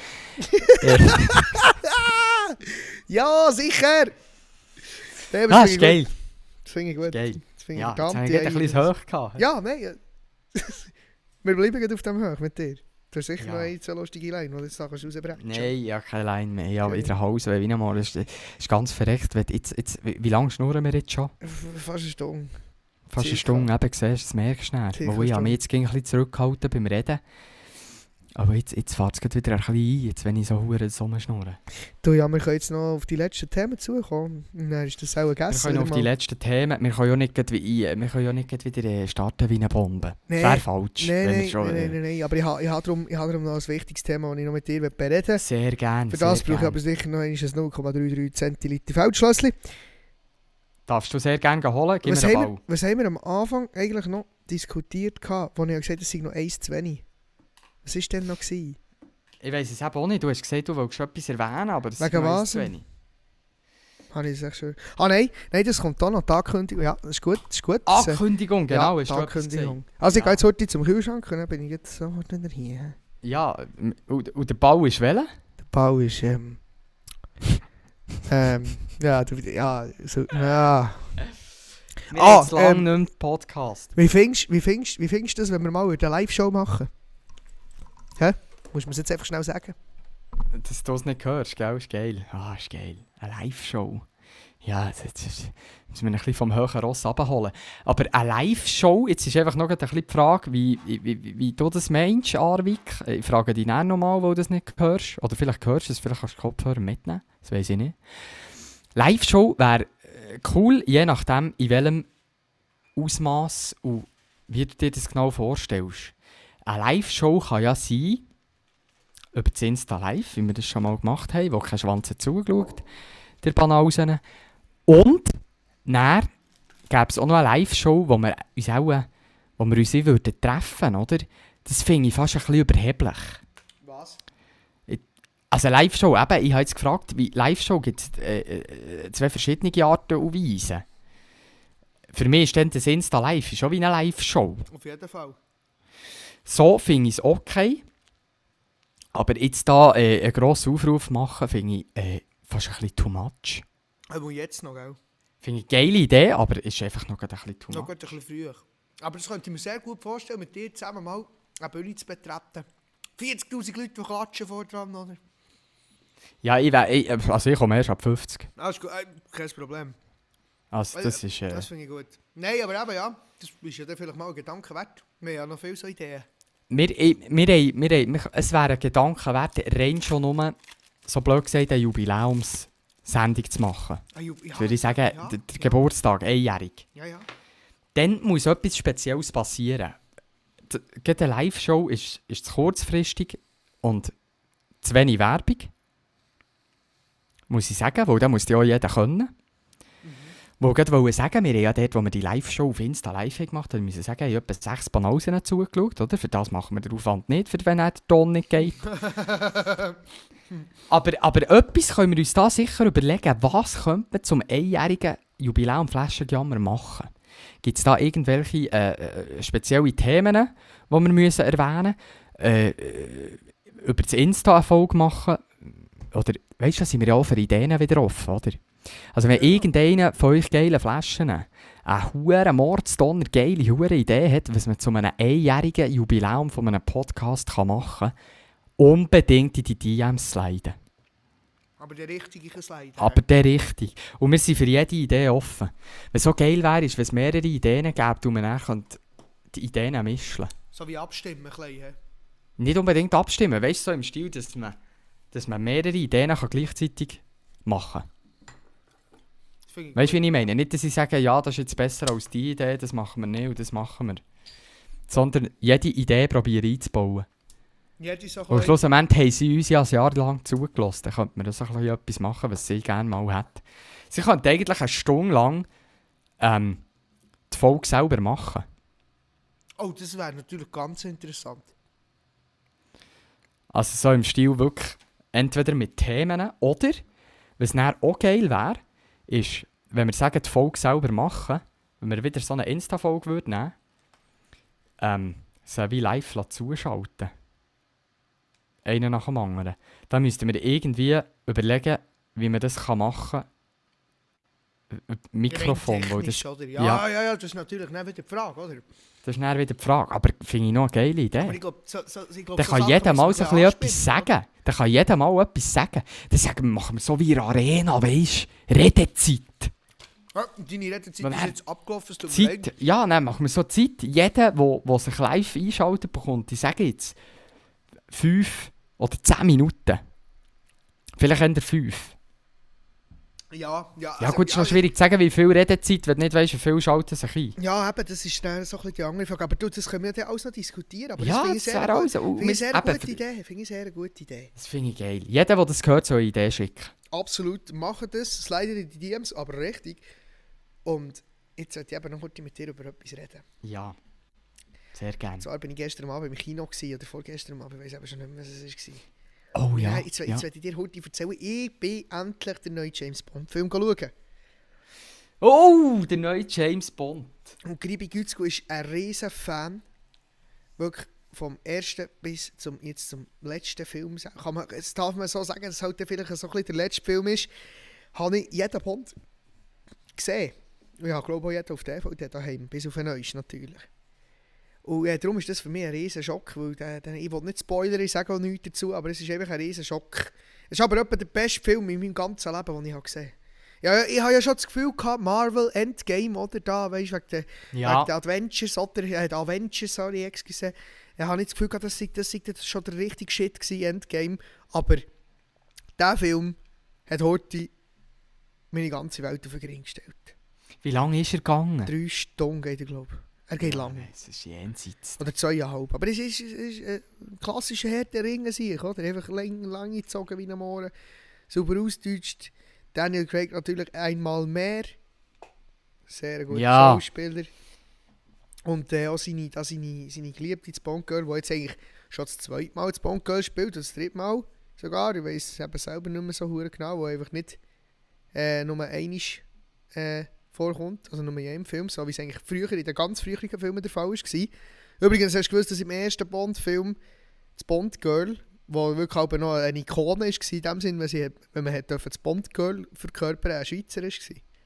Ja, sicher!
Das ist geil.
Das finde ich gut.
Geil.
Das finde ich
Ja,
verdammt
jetzt habe ich ein bisschen hoch gehabt.
Ja, nein. Wir bleiben gerade auf dem Hoch mit dir. Du hast sicher
Ja.
noch eine so lustige Line, die du jetzt rausbrechen.
Nein, ja, keine Line mehr. Ja,
Okay.
in der Hause, wie nochmal. Das ist ganz verreckt. Wie lange schnurren wir jetzt schon?
Fast eine Stunde.
Fast eine
Circa.
Stunde, eben, siehst, das merkst du
Circa
nicht. Weil ich
eine
habe mich jetzt ein bisschen zurückgehalten beim Reden. Aber jetzt fährt es wieder ein bisschen ein, jetzt, wenn ich so verdammt rumschnurre.
Du, ja, wir können jetzt noch auf die letzten Themen zukommen. Und dann ist das auch
Wir
gegessen.
können auf
wieder
die
mal.
letzten Themen, wir können ja nicht gleich wieder starten wie eine Bombe.
Nein.
Das wäre falsch. wenn wir
Nein,
schon,
nein. Aber ich habe darum noch ein wichtiges Thema, das ich noch mit dir bereden will.
Sehr gerne.
Für das
sehr
brauche ich
gern.
aber sicher noch ein 0,33 Zentiliter Feldschlössli.
Darfst du sehr gerne holen, gib mir den Ball.
Was haben wir am Anfang eigentlich noch diskutiert, wo ich gesagt habe, es sei noch 1 zu wenig? Was war denn noch? Gewesen?
Ich weiss es eben auch nicht, du hast gesagt, du wolltest etwas erwähnen, aber das
Wegen
ist
was?
zu wenig.
Habe ich das echt schön. Nein, das kommt da noch, die Ankündigung. Ja, das ist gut. Das,
Ankündigung, genau,
ja,
hast
die
du etwas
Ankündigung.
gesagt.
Also ich
Ja.
gehe jetzt heute zum Kühlschrank und dann bin ich jetzt sofort wieder hier.
Ja, und der Ball ist welcher?
Der Bau ist, ja,
Wir haben jetzt lange
Ah,
nicht mehr Podcast.
Wie findest du das, wenn wir mal eine Live-Show machen? Hä? Muss man es jetzt einfach schnell sagen?
Dass du es nicht hörst, gell? Ist geil. Ah, ist geil. Eine Live-Show. Ja, jetzt müssen wir ein bisschen vom höheren Ross abholen. Aber eine Live-Show, jetzt ist einfach noch ein bisschen die Frage, wie du das meinst, Arvik. Ich frage dich dann nochmal, wo du das nicht hörst. Oder vielleicht hörst du es, vielleicht kannst du Kopfhörer mitnehmen. Das weiß ich nicht. Live-Show wäre cool, je nachdem, in welchem Ausmaß und wie du dir das genau vorstellst. Eine Live-Show kann ja sein, über das Insta Live, wie wir das schon mal gemacht haben, wo kein Schwanz hat zugeschaut, der Banausen. Und dann gäbe es auch noch eine Live-Show, wo wir uns treffen würden, oder? Das finde ich fast ein bisschen überheblich.
Was?
Also Live-Show, eben, ich habe jetzt gefragt, wie Live-Show gibt es 2 verschiedene Arten und Weisen. Für mich ist dann das Insta Live schon wie eine Live-Show.
Auf jeden Fall.
So finde ich es okay. Aber jetzt hier einen grossen Aufruf machen, finde ich fast ein bisschen too much.
Aber jetzt noch, gell?
Finde ich eine geile Idee, aber ist einfach noch ein bisschen too
Noch
much.
ein bisschen früh. Aber das könnte ich mir sehr gut vorstellen, mit dir zusammen mal eine Bühne zu betreten. 40'000 Leute, die klatschen vor dran, oder?
Ja, ich komme erst ab 50.
Alles gut, kein Problem.
Also das ist...
Das finde ich gut. Nein, aber eben ja, das ist ja dann vielleicht mal ein Gedanke wert. Wir haben ja noch viele so Ideen. Es wäre ein Gedanke wert, rein schon nur, so blöd gesagt, eine Jubiläumssendung zu machen. Würde ich sagen, der Geburtstag, einjährig. Ja.
Dann muss etwas Spezielles passieren. Gerade eine Live-Show ist zu kurzfristig und zu wenig Werbung. Muss ich sagen, weil da muss ja auch jeder können. Wo gerade wollte sagen, wir haben ja dort, wo wir die Live-Show auf Insta live gemacht haben, müssen sagen, ich habe etwa 6 Banausen zugeschaut, oder? Für das machen wir den Aufwand nicht, für wenn der Ton nicht geht. aber etwas können wir uns da sicher überlegen, was könnte man zum einjährigen Jubiläum Flaschenjammer machen? Gibt es da irgendwelche spezielle Themen, die wir müssen erwähnen müssen? Über das Insta eine Folge machen? Oder, weißt du, da sind wir ja auch für Ideen wieder offen, oder? Also wenn irgendeiner von euch geile Flaschen eine hure Mordsdonner geile hure Idee hat, was man zu einem einjährigen Jubiläum von einem Podcast machen kann, unbedingt in die DMs sliden.
Aber der richtige Slide.
Aber der richtig. Und wir sind für jede Idee offen. Was so geil wäre, ist, wenn es mehrere Ideen gäbe, und man dann die Ideen mischen.
So wie abstimmen, ein bisschen, he?
Nicht unbedingt abstimmen, weißt du, so im Stil, dass man mehrere Ideen gleichzeitig machen kann. Weißt du, wie ich meine? Nicht, dass ich sage, ja, das ist jetzt besser als die Idee, das machen wir nicht und das machen wir. Sondern jede Idee probieren einzubauen. Und schlussendlich haben sie uns ja ein Jahr lang zugelassen. Dann könnte man das ein bisschen etwas machen, was sie gerne mal hätte. Sie könnte eigentlich eine Stunde lang die Folge selber machen.
Oh, das wäre natürlich ganz interessant.
Also so im Stil wirklich entweder mit Themen oder, was dann auch geil wäre, ist, wenn wir sagen, die Folge selber machen, wenn wir wieder so eine Insta-Folge nehmen würden, sie wie live zuschalten. Einen nach dem anderen. Dann müssten wir irgendwie überlegen, wie man das machen kann. Mikrofon,
wo
das...
Ja, das ist natürlich nicht wieder die Frage, oder?
Das ist dann wieder die Frage, aber finde ich noch eine geile Idee.
Aber ich glaube,
dann kann jeder mal so etwas sagen. Dann kann jeder mal etwas sagen. Dann sagen wir, machen wir so wie in einer Arena, weisst du? Redezeit.
Ja, deine Redezeit ist jetzt abgelaufen,
Zeit, ja, dann machen wir so Zeit. Jeder, der sich live einschaltet, bekommt, ich sage jetzt, 5 oder 10 Minuten. Vielleicht eher 5.
Ja,
also, gut, es ist noch schwierig zu sagen, wie viel Redezeit, wenn du nicht weißt, wie viel schalten sich ein.
Ja, eben, das ist dann so ein bisschen die andere Frage. Aber du, das können wir ja alles noch diskutieren. Aber
ja,
das finde ich sehr eine gute Idee. Das
finde ich geil. Jeder, der das gehört, soll eine Idee schicken.
Absolut, machen das. Slider in die DMs, aber richtig. Und jetzt sollte ich eben noch heute mit dir über etwas reden.
Ja, sehr gerne.
Zwar bin ich gestern Abend im Kino oder vorgestern Abend, ich weiß aber schon nicht mehr, was es war.
Oh ja.
Jetzt werde ich dir heute erzählen, ich bin endlich den neuen James Bond-Film schauen.
Oh, der neue James Bond.
Und Gribi Gützko ist ein riesen Fan. Wirklich vom ersten bis zum letzten Film. Das darf man so sagen, dass es halt vielleicht so ein bisschen der letzte Film ist. Habe ich jeden Bond gesehen. Und ich glaube auch jeden auf DVD daheim, bis auf den neuesten natürlich. Und darum ist das für mich ein riesen Schock, weil ich will nicht spoilern, ich sage auch nichts dazu, aber es ist einfach ein riesen Schock. Es ist aber etwa der beste Film in meinem ganzen Leben, den ich gesehen habe. Ja, ich habe ja schon das Gefühl gehabt, Marvel Endgame, oder da, weißt du, wegen der Adventures, oder Avengers, sorry, excuse. Ich habe nicht das Gefühl gehabt, das sei schon der richtige Shit gewesen, Endgame. Aber dieser Film hat heute meine ganze Welt auf den Ring gestellt.
Wie lange ist er gegangen?
3 Stunden geht er, glaube ich. Er geht lang.
Es ist jenseits.
Oder 2,5. Aber es ist ein klassischer Herr der Ringe, oder? Einfach lang gezogen wie ein Mohren. Super ausgedeutscht. Daniel Craig natürlich einmal mehr. Sehr guter Schauspieler. Und auch seine Geliebte, das Bond Girl, die jetzt eigentlich schon das zweite Mal das Bond Girl spielt, das dritte Mal sogar. Ich weiss es eben selber nicht mehr so genau, wo einfach nicht nur einmal vorkommt, also nur in einem Film, so wie es eigentlich früher in den ganz früheren Filmen der Fall war. Übrigens hast du gewusst, dass im ersten Bond-Film das Bond Girl, wo wirklich auch noch eine Ikone war, in dem Sinn, wenn man das Bond Girl verkörpern, eine Schweizer war.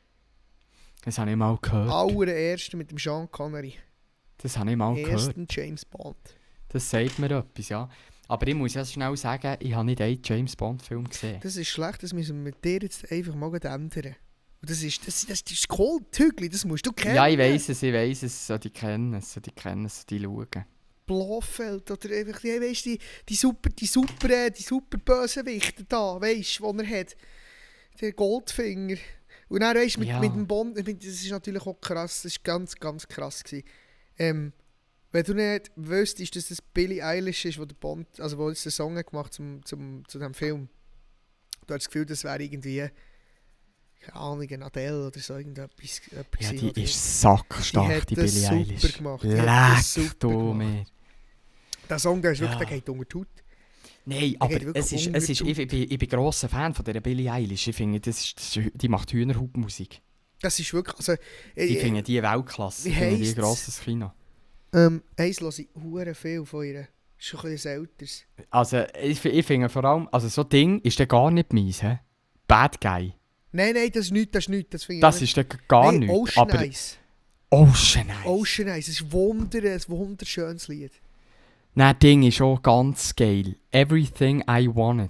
Das habe ich mal gehört.
Allererste mit dem Sean Connery.
Das habe ich mal gehört.
Ersten James Bond.
Das sagt mir etwas, ja. Aber ich muss ja schnell sagen, ich habe nicht einen James Bond-Film gesehen.
Das ist schlecht, das müssen wir mit dir jetzt einfach mal ändern. Und das ist Goldhügel, das musst du kennen.
Ja, ich weiss es, so die kennen es, die schauen.
Blofeld oder einfach, weißt, die super Bösewichte da, weißt du, die er hat. Der Goldfinger. Und dann weißt du, mit dem Bond, das ist natürlich auch krass, das war ganz, ganz krass gewesen. Wenn du nicht wüsstest, dass das Billie Eilish ist, wo der Bond, also wo jetzt den Song gemacht hat zu diesem Film. Du hast das Gefühl, das wäre irgendwie, keine Ahnung, eine Adele oder so irgendetwas.
Ja, die ist sackstark, die Billie Eilish.
Super gemacht.
Leck du mir.
Der Song, der ist wirklich, der geht unter die Haut.
Nein, aber ich bin grosser Fan von dieser Billie Eilish. Ich finde, die macht Hühnerhautmusik.
Das ist wirklich, also...
Ich finde die Weltklasse, ich finde die grosses Kino.
Eins höre ich verdammt viel von ihr. Das ist schon ein bisschen älteres.
Also, ich finde vor allem, also so ein Ding ist dann gar nicht meins, he? Bad Guy.
Nein, das ist nichts, das finde ich
das ist dann gar nichts.
Ocean Eyes.
Ocean Eyes.
Ocean Eyes, das ist ein wunderschönes Lied.
Nein, Ding ist auch ganz geil. Everything I Wanted.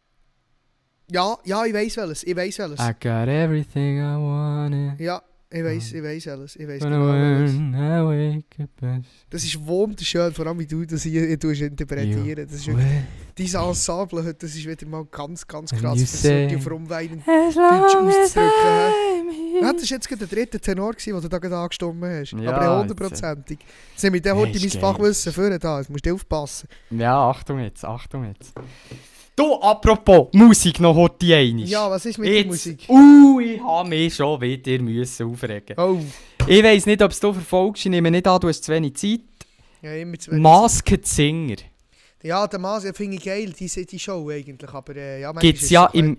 Ja, ich weiss welches.
I got everything I wanted.
Ja, ich weiss welches. Ich weiss genau welches. Das ist wunderschön, vor allem wie du das hier interpretieren. Das ist wirklich, dieses Ensemble heute, das ist wieder mal ganz, ganz krass versucht, auf rumweinen Deutsch auszudrücken. Das war jetzt gerade der dritte Tenor, den du da gerade angestimmt hast.
Ja,
aber 100%. Jetzt nehme ich den heute mein Fachwissen für da. Jetzt musst du aufpassen.
Ja, Achtung jetzt. Du, apropos Musik noch heute einmal.
Ja, was ist mit der Musik?
Ich habe mich schon wieder aufregen.
Oh.
Ich weiss nicht, ob du verfolgst. Ich nehme nicht an, du hast zu wenig Zeit.
Ja, immer zu wenig.
Masked Singer.
Ja, der Masked finde ich geil, die Show eigentlich. Aber ja,
gibt's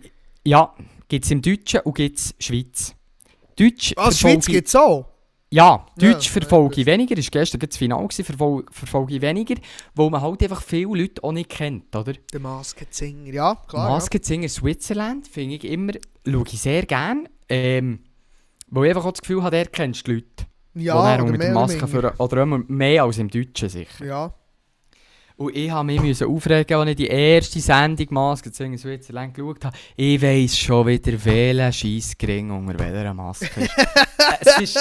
gibt's im Deutschen und gibt's Schweiz. Deutsch
Schweiz gibt's auch?
Ja, Deutsch verfolge ich weniger. Es war gestern das Finale, verfolge ich weniger, weil man halt einfach viele Leute auch nicht kennt, oder?
Der Masked Singer, ja, klar.
Masked Singer Switzerland finde ich immer, schaue ich sehr gerne, weil ich einfach auch das Gefühl habe, er kennst die Leute.
Ja,
oder mit der Maske oder immer mehr als im Deutschen sicher.
Ja.
Und ich musste mich aufregen, als ich die erste Sendung Masked Singer Switzerland geschaut habe. Ich weiss schon wieder, welcher Scheissgring unter welcher Maske ist. Es ist...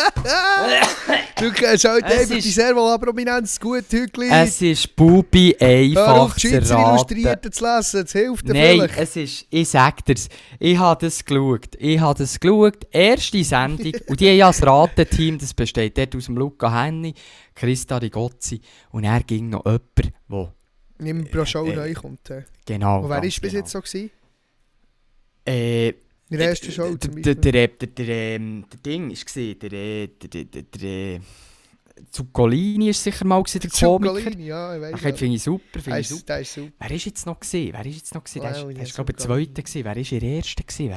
Du kennst halt einfach die Servo-Prominenz gut, Hügli.
Es ist Bubi einfach zu
raten. Illustrierte zu lesen, das hilft dir vielleicht.
Nein, ich sag dir's, ich habe das geschaut, erste Sendung, und die haben ja das Rateteam, das besteht dort aus dem Luca Henny, Christa Rigozzi, und er ging noch jemand, der...
Nicht pro Show reinkommt.
Genau.
Und wer war bis jetzt so gewesen? In der ersten Show zum
Beispiel. Der Ding war, der Zuccolini war sicher mal der Komiker.
Ja, ich weiss.
Den finde ich super,
Der ist super.
Wer war jetzt noch gewesen? Der ist, glaube ich, der Zweite gewesen. Wer war der Erste gewesen?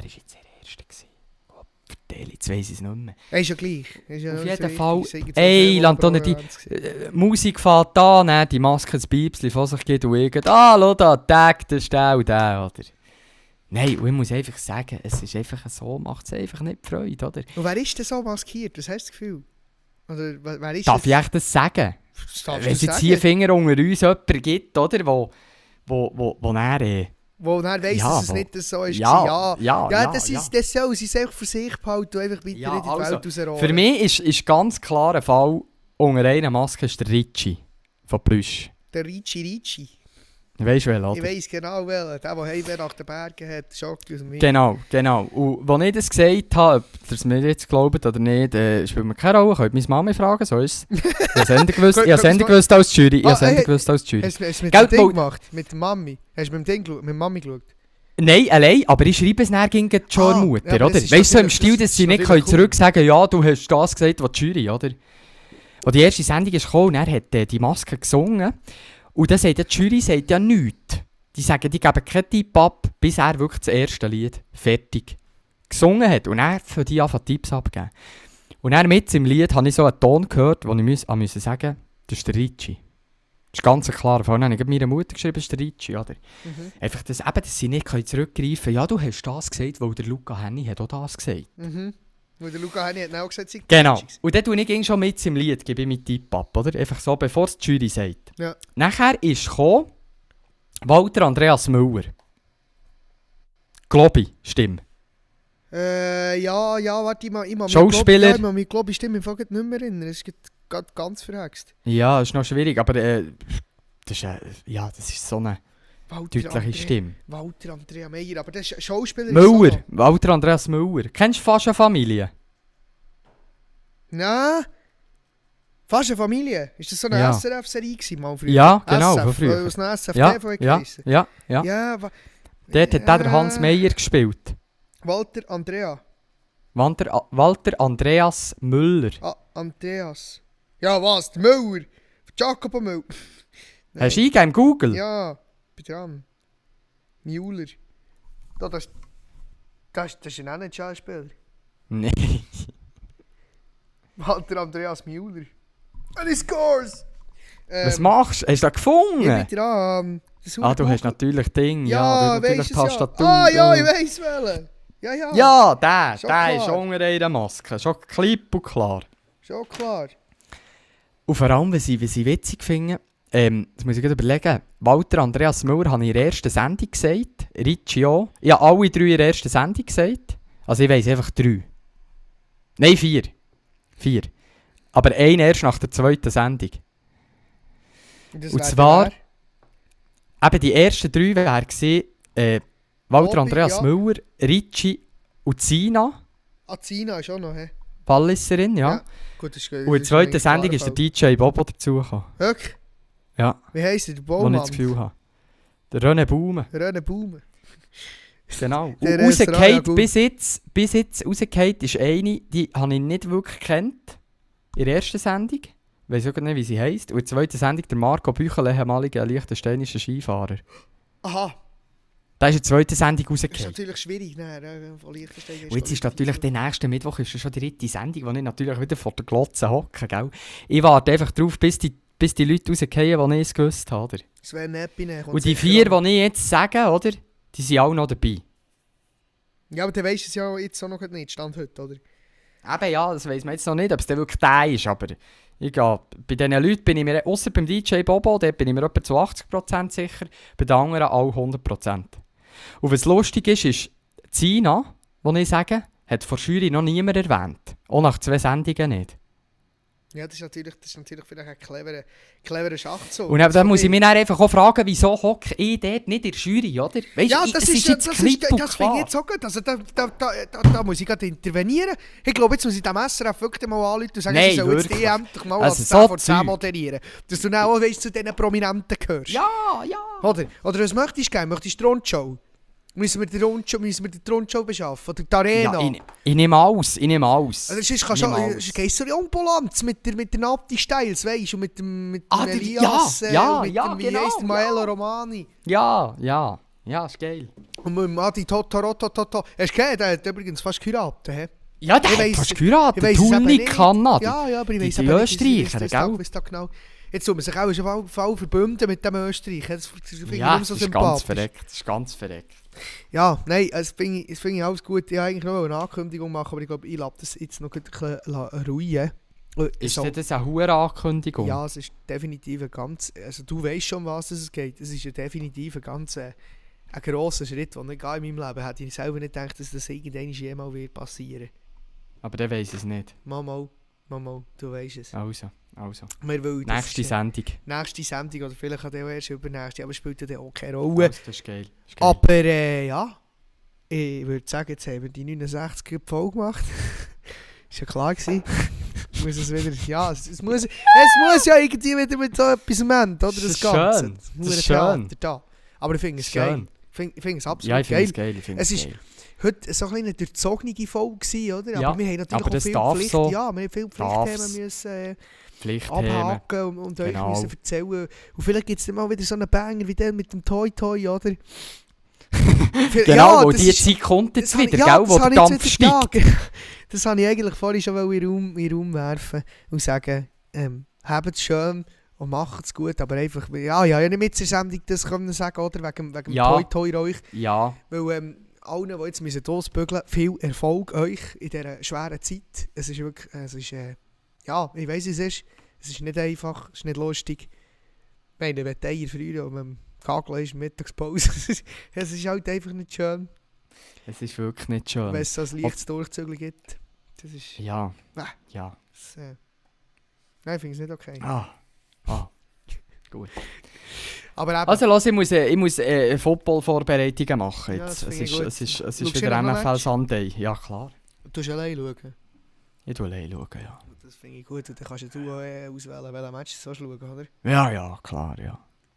Jetzt weiss ich es nicht mehr.
Er ist ja gleich.
Auf jeden Fall, Lantonne, die Musik fährt an, die Maske das Bibsli von sich geht und schau da, Tag, das ist der und der, oder? Nein, und ich muss einfach sagen, es ist einfach so, macht es einfach nicht Freude, oder?
Und wer ist denn so maskiert? Was hast du das Gefühl? Oder wer ist
Darf ich echt das sagen? Wenn es jetzt hier Finger unter uns jemanden gibt, oder, wo er...
Wo er weiss, dass es nicht so ist. Das soll sie sich für sich behalten und einfach weiter in die Welt rausrollen.
Für mich ist ganz klar ein Fall, unter einer Maske ist der Ricci von Plüsch.
Der Ricci.
Weisst du,
Ich
oder?
weiss genau welchen. Der Heimweh nach den Bergen hat, Schock aus dem Wind.
Genau. Und als ich das gesagt habe, ob ihr es mir jetzt glaubt oder nicht, spielt mir keine Rolle. Könnt meine Mami fragen, so ist es. Ich habe es Ende gewusst als Jury.
Hast du es mit dem Ding gemacht? Mit der Mami? Hast du mit der Mami geschaut?
Nein, allein, aber ich schreibe es dann gegen die Mutter,
ja, aber
oder?
das ist
Weißt du, so im
natürlich-
Stil,
das
dass sie
ist
nicht
natürlich
können zurück sagen, ja, du hast das gesagt, was die Jury, oder? Und die erste Sendung ist gekommen und er hat die Maske gesungen. Und dann sagt die Jury sagt ja nichts. Die sagen, die geben keinen Tipp ab, bis er wirklich das erste Lied fertig gesungen hat. Und er für die anfangen Tipps abgeben. Und dann mit im Lied habe ich so einen Ton gehört, wo ich musste sagen, das ist der Ricci. Das ist ganz klar. Vorhin habe ich meiner Mutter geschrieben, das ist der Ricci, oder? Einfach, dass sie nicht zurückgreifen können. Ja, du hast das gesagt, weil der Luca Henny hat auch das gesagt.
Weil der Luca Henny hat auch gesagt, sie
Genau. Und dann tue ich schon mit im Lied, gebe ich meinen Tipp ab, oder? Einfach so, bevor es die Jury sagt.
Ja.
Nachher ist gekommen, Walter Andreas Müller. Globi, Stimme.
Warte, ich mag
Schauspieler.
Ich mag mich, glaube ich, Stimme im Fall nicht mehr erinnern. Das ist gerade ganz verhext.
Ja, ist noch schwierig, aber das ist so eine deutliche Stimme.
Walter Andrea Meyer, aber das ist Schauspieler.
Müller, Walter Andreas Müller. Kennst du fast eine Familie?
Nein. Fast eine Familie. Ist das so eine
Ja.
SRF-Serie gewesen, mal früher?
Ja, genau,
SF,
von früher.
Aus einer SFTV
Ja.
geheissen.
Ja.
Ja,
Dort hat der Hans Meyer gespielt.
Walter Andrea.
Walter Andreas Müller.
Andreas. Ja, was? Der Müller. Jacopo Müller.
Hast du eingegeben im Google?
Ja, bin dran. Müller. Das ist ein NHL-Spieler.
Nein.
Walter Andreas Müller. And he scores!
Was machst du? Hast du das gefunden?
Ich bin dran.
Du hast natürlich Ding.
Ja,
du hast natürlich
weisst es ja.
Tastatur.
Ja, ich weiss welchen. Ja.
Ja, der
Schon
ist
klar.
unter einer Maske. Schon klipp und klar.
Schon klar.
Und vor allem, was ich witzig finde, das muss ich gerade überlegen, Walter Andreas Müller habe ich in der ersten Sendung gesagt, Ricci auch. Ich habe alle 3 in der ersten Sendung gesagt. Also ich weiss einfach 3. Nein, 4. Aber einen erst nach der zweiten Sendung.
Das
Und
wär
zwar,
der.
eben die ersten 3 wären gewesen, Walter
Bobby,
Andreas
ja.
Müller, Ricci und Zina,
Zina ist auch noch, hä?
Walliserin, ja.
Gut, das ist,
Und in der zweiten Sendung ist der DJ Bobo dazugekommen.
Wirklich?
Ja,
Wie heisst der? Der
wo ich
Baumann?
das Gefühl habe. Der René Baume.
René Baumer.
Genau. Und
Der Restaurant, ja,
rausgefallen,
gut.
bis jetzt rausgefallen ist eine, die habe ich nicht wirklich gekannt. In der ersten Sendung. Ich weiss auch nicht, wie sie heisst. Und in der zweiten Sendung der Marco Büchel, ehemaliger liechtensteinischer Skifahrer.
Aha.
Da ist in der zweiten Sendung
Das ist
rausgefallen.
natürlich schwierig, ne? Von Liechtenstein
Und jetzt ist natürlich der nächste Mittwoch ist schon die 3. Sendung, wo ich natürlich wieder vor der Glotze hocke, gell? Ich warte einfach drauf, bis die Leute rausgehen, die ich es gewusst habe, oder?
Sven Eppine.
Und die 4, die ich jetzt sage, oder? Die sind auch noch dabei.
Ja, aber du weisst es ja jetzt auch noch nicht, Stand heute, oder?
Eben ja, das weiss man jetzt noch nicht, ob es dann wirklich der ist, aber ich gehe, bei diesen Leuten bin ich mir, ausser beim DJ Bobo, dort bin ich mir etwa zu 80% sicher, bei den anderen auch 100%. Und was lustig ist Zina, die ich sage, hat vor Jury noch niemand erwähnt. Auch nach 2 Sendungen nicht.
Ja, das ist natürlich vielleicht ein cleverer Schachzug.
Und dann muss ich mich dann einfach auch fragen, wieso hocke ich dort nicht in der Jury, oder? Weißt,
Ja,
das
das
ist jetzt klipp und
das finde
klar.
ich jetzt so gut. Also, da muss ich gerade intervenieren. Ich glaube, jetzt muss ich dem SRF wirklich mal anrufen und sagen,
Nein,
sie sollen jetzt
wirklich.
endlich mal
Also,
als
so
10 vor 10
Zeug.
moderieren. Dass du dann auch weißt, zu diesen Prominenten gehörst.
Ja.
Oder was möchtest du gerne? Möchtest du die Rundschau? Müssen wir die Rundschau beschaffen? Oder die Arena?
Ja, ich nehme alles.
Also, sonst kannst du gehst so Ambulanz mit der Nati Styles, weißt du, und mit dem Elias,
ja,
und mit
ja,
dem, wie
genau,
heisst der, Maelo Romani.
Ja, ist geil.
Und mit dem Adi Totorotototo. Hast du gehört, der hat übrigens fast geheiratet, hä?
Ja, der
Ich
hat
weiss-
fast geheiratet.
Ich weiss es eben
Tunik
nicht.
Kanada.
Ja, aber ich weiss
die
eben nicht,
Österreicher,
ich
gell?
weiss da genau. Jetzt tun wir sich auch schon voll verbünden mit dem Österreicher. Das finde ich
Ja,
nicht so
das ist ganz
sympathisch.
verreckt.
Ja, nein, das finde ich alles gut. Ich wollte eigentlich noch eine Ankündigung machen, aber ich glaube, ich lasse das jetzt noch ein bisschen ruhen.
Ist
So.
das eine hohe Ankündigung?
Ja, es ist definitiv ein ganz... Also du weißt schon, was es geht. Es ist ja definitiv ein ganz ein grosser Schritt, den ich in meinem Leben hätte ich selber nicht gedacht, dass das irgendwann jemals wird passieren.
Aber der weiss es nicht.
Mal. Mama, du weisst es.
Also.
Nächste
Sendung.
Nächste Sendung, oder vielleicht auch erst übernächste, aber spielt ja auch keine Rolle.
Das ist geil.
Aber ja, ich würde sagen, jetzt haben wir die 69er Folge gemacht. Ist ja klar gewesen. Muss es wieder, ja, es muss ja irgendwie wieder mit so etwas enden, oder? Das
ist
Ganze.
schön. Das ist schön.
Da. Aber ich finde es geil. Ich finde es absolut
ja, ich finde
geil.
Es geil.
Es ist heute so ein eine durchzogene Folge gewesen, oder?
Ja,
aber wir haben natürlich
aber
auch viele
so.
Ja, wir haben viele Pflichtthemen müssen abhaken und euch müssen erzählen. Und vielleicht gibt es dann mal wieder so einen Banger wie der mit dem Toy Toy, oder?
Genau, wo die Zeit kommt jetzt wieder, gell, wo der Dampf steigt.
Das wollte ich eigentlich vorhin schon in den Raum werfen und sagen, habt es schön und macht es gut, aber einfach, ja, nicht mit der Sendung das können sagen, oder? Wegen Toy Toy euch.
Ja.
Weil allen, die jetzt müssen ausbügeln, viel Erfolg euch in dieser schweren Zeit. Es ist wirklich, ja, ich weiss, es ist nicht einfach, es ist nicht lustig. Ich meine, wenn die Eier früher und man Kagel ist, Mittagspause, es ist halt einfach nicht schön.
Es ist wirklich nicht schön.
Wenn es so ein leichtes Durchzügeln gibt. Das ist...
Ja.
Ja. Das, nein, ich finde es nicht okay.
Gut.
Aber eben,
also los, ich muss Football-Vorbereitungen machen
Ja,
jetzt.
das
Es ist
du
wieder
noch
NFL
Match?
Sunday. Ja, klar.
du musst allein schauen.
Ich schaue allein, ja.
Das finde ich gut. Und dann kannst du auch auswählen, welchen Match du schauen, oder?
Ja, klar, ja.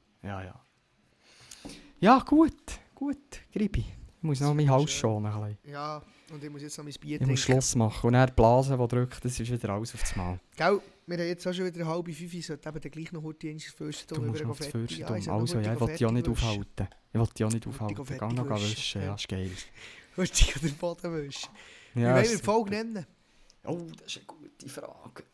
Ja, gut, Gribi. Ich muss noch meinen Hals schonen. Ein bisschen.
Ja, und ich muss jetzt noch mein Bier
Ich
trinken.
muss Schluss machen. Und dann die Blase, die drückt, das ist wieder alles auf das Mal.
Gell, wir haben jetzt auch schon wieder 4:30, ich sollte eben dann gleich noch heute ins Fürstentum
Du musst noch das
fertig.
Fürstentum. Also, ja, ich will dich auch nicht aufhalten. Geh noch wischen, ja, ist geil.
Hurtig oder Boden wischen. Wie
Ja,
wollen wir die Folge nennen?
Oh, das ist eine gute Frage.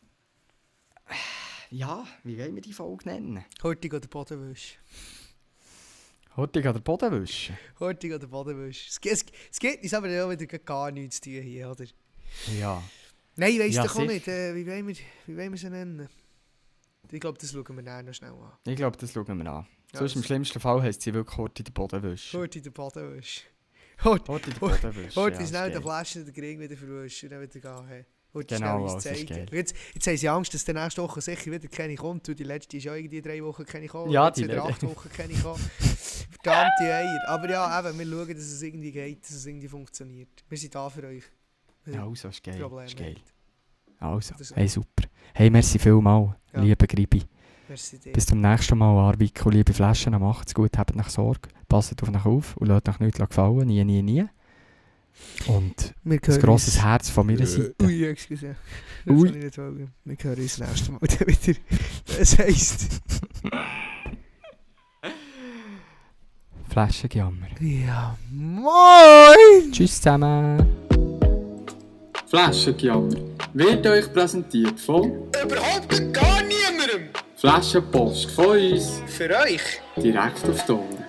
Ja, wie wollen wir die Folge nennen?
Hurtig oder Boden wischen.
Hurtig oder Boden wischen?
Hurtig oder Boden wischen. Es geht uns aber auch wieder gar nichts zu tun hier, oder?
Ja.
Nein, ich weiss
Ja,
doch auch
sicher.
nicht. Wie wollen wir sie nennen? Ich glaube, das schauen wir nachher noch schnell an.
Ich glaube, das schauen wir an.
Ja,
Sonst im schlimmsten Fall heisst sie wirklich Hurtig den Boden wischen.
Hurtig der Boden wischen.
Hurtig den Boden wischen.
Hurtig
ja,
schnell
ist
den
geil.
Flaschen den Ring wieder verwischen und dann wieder gehen. Hey. Hurtig
Genau,
schnell uns
das ist
zeigen.
geil.
Jetzt haben sie Angst, dass der nächste Woche sicher wieder keine kommt. Und die letzte ist ja irgendwie 3 Wochen keine gekommen.
Ja,
jetzt
die
wieder
letzte.
8 Wochen keine gekommen. Verdammte Eier. Aber ja, eben, wir schauen, dass es irgendwie geht, dass es irgendwie funktioniert. Wir sind da für euch.
Ja, also, ist geil.
Probleme
Ist geil.
habt.
Also,
Das-
hey, super. Hey, merci vielmals,
Ja.
lieber Gribi.
Merci dir.
Bis zum nächsten Mal, Arviko, liebe Flaschen, macht's gut, habt nach Sorge, passt auf euch auf und lasst euch nichts gefallen, nie. Und
Wir
ein
hören
grosses
uns-
Herz von meiner Seite.
Ui, excuse. Das
Ui.
kann ich nicht wollen. Wir hören uns das nächste Mal dann wieder. Das heisst...
Flaschengejammer.
Ja, moin!
Tschüss zusammen.
Flaschengejammer wird euch präsentiert von
Überhaupt gar niemandem.
Flaschenpost von uns
Für euch.
direkt auf die Ohren.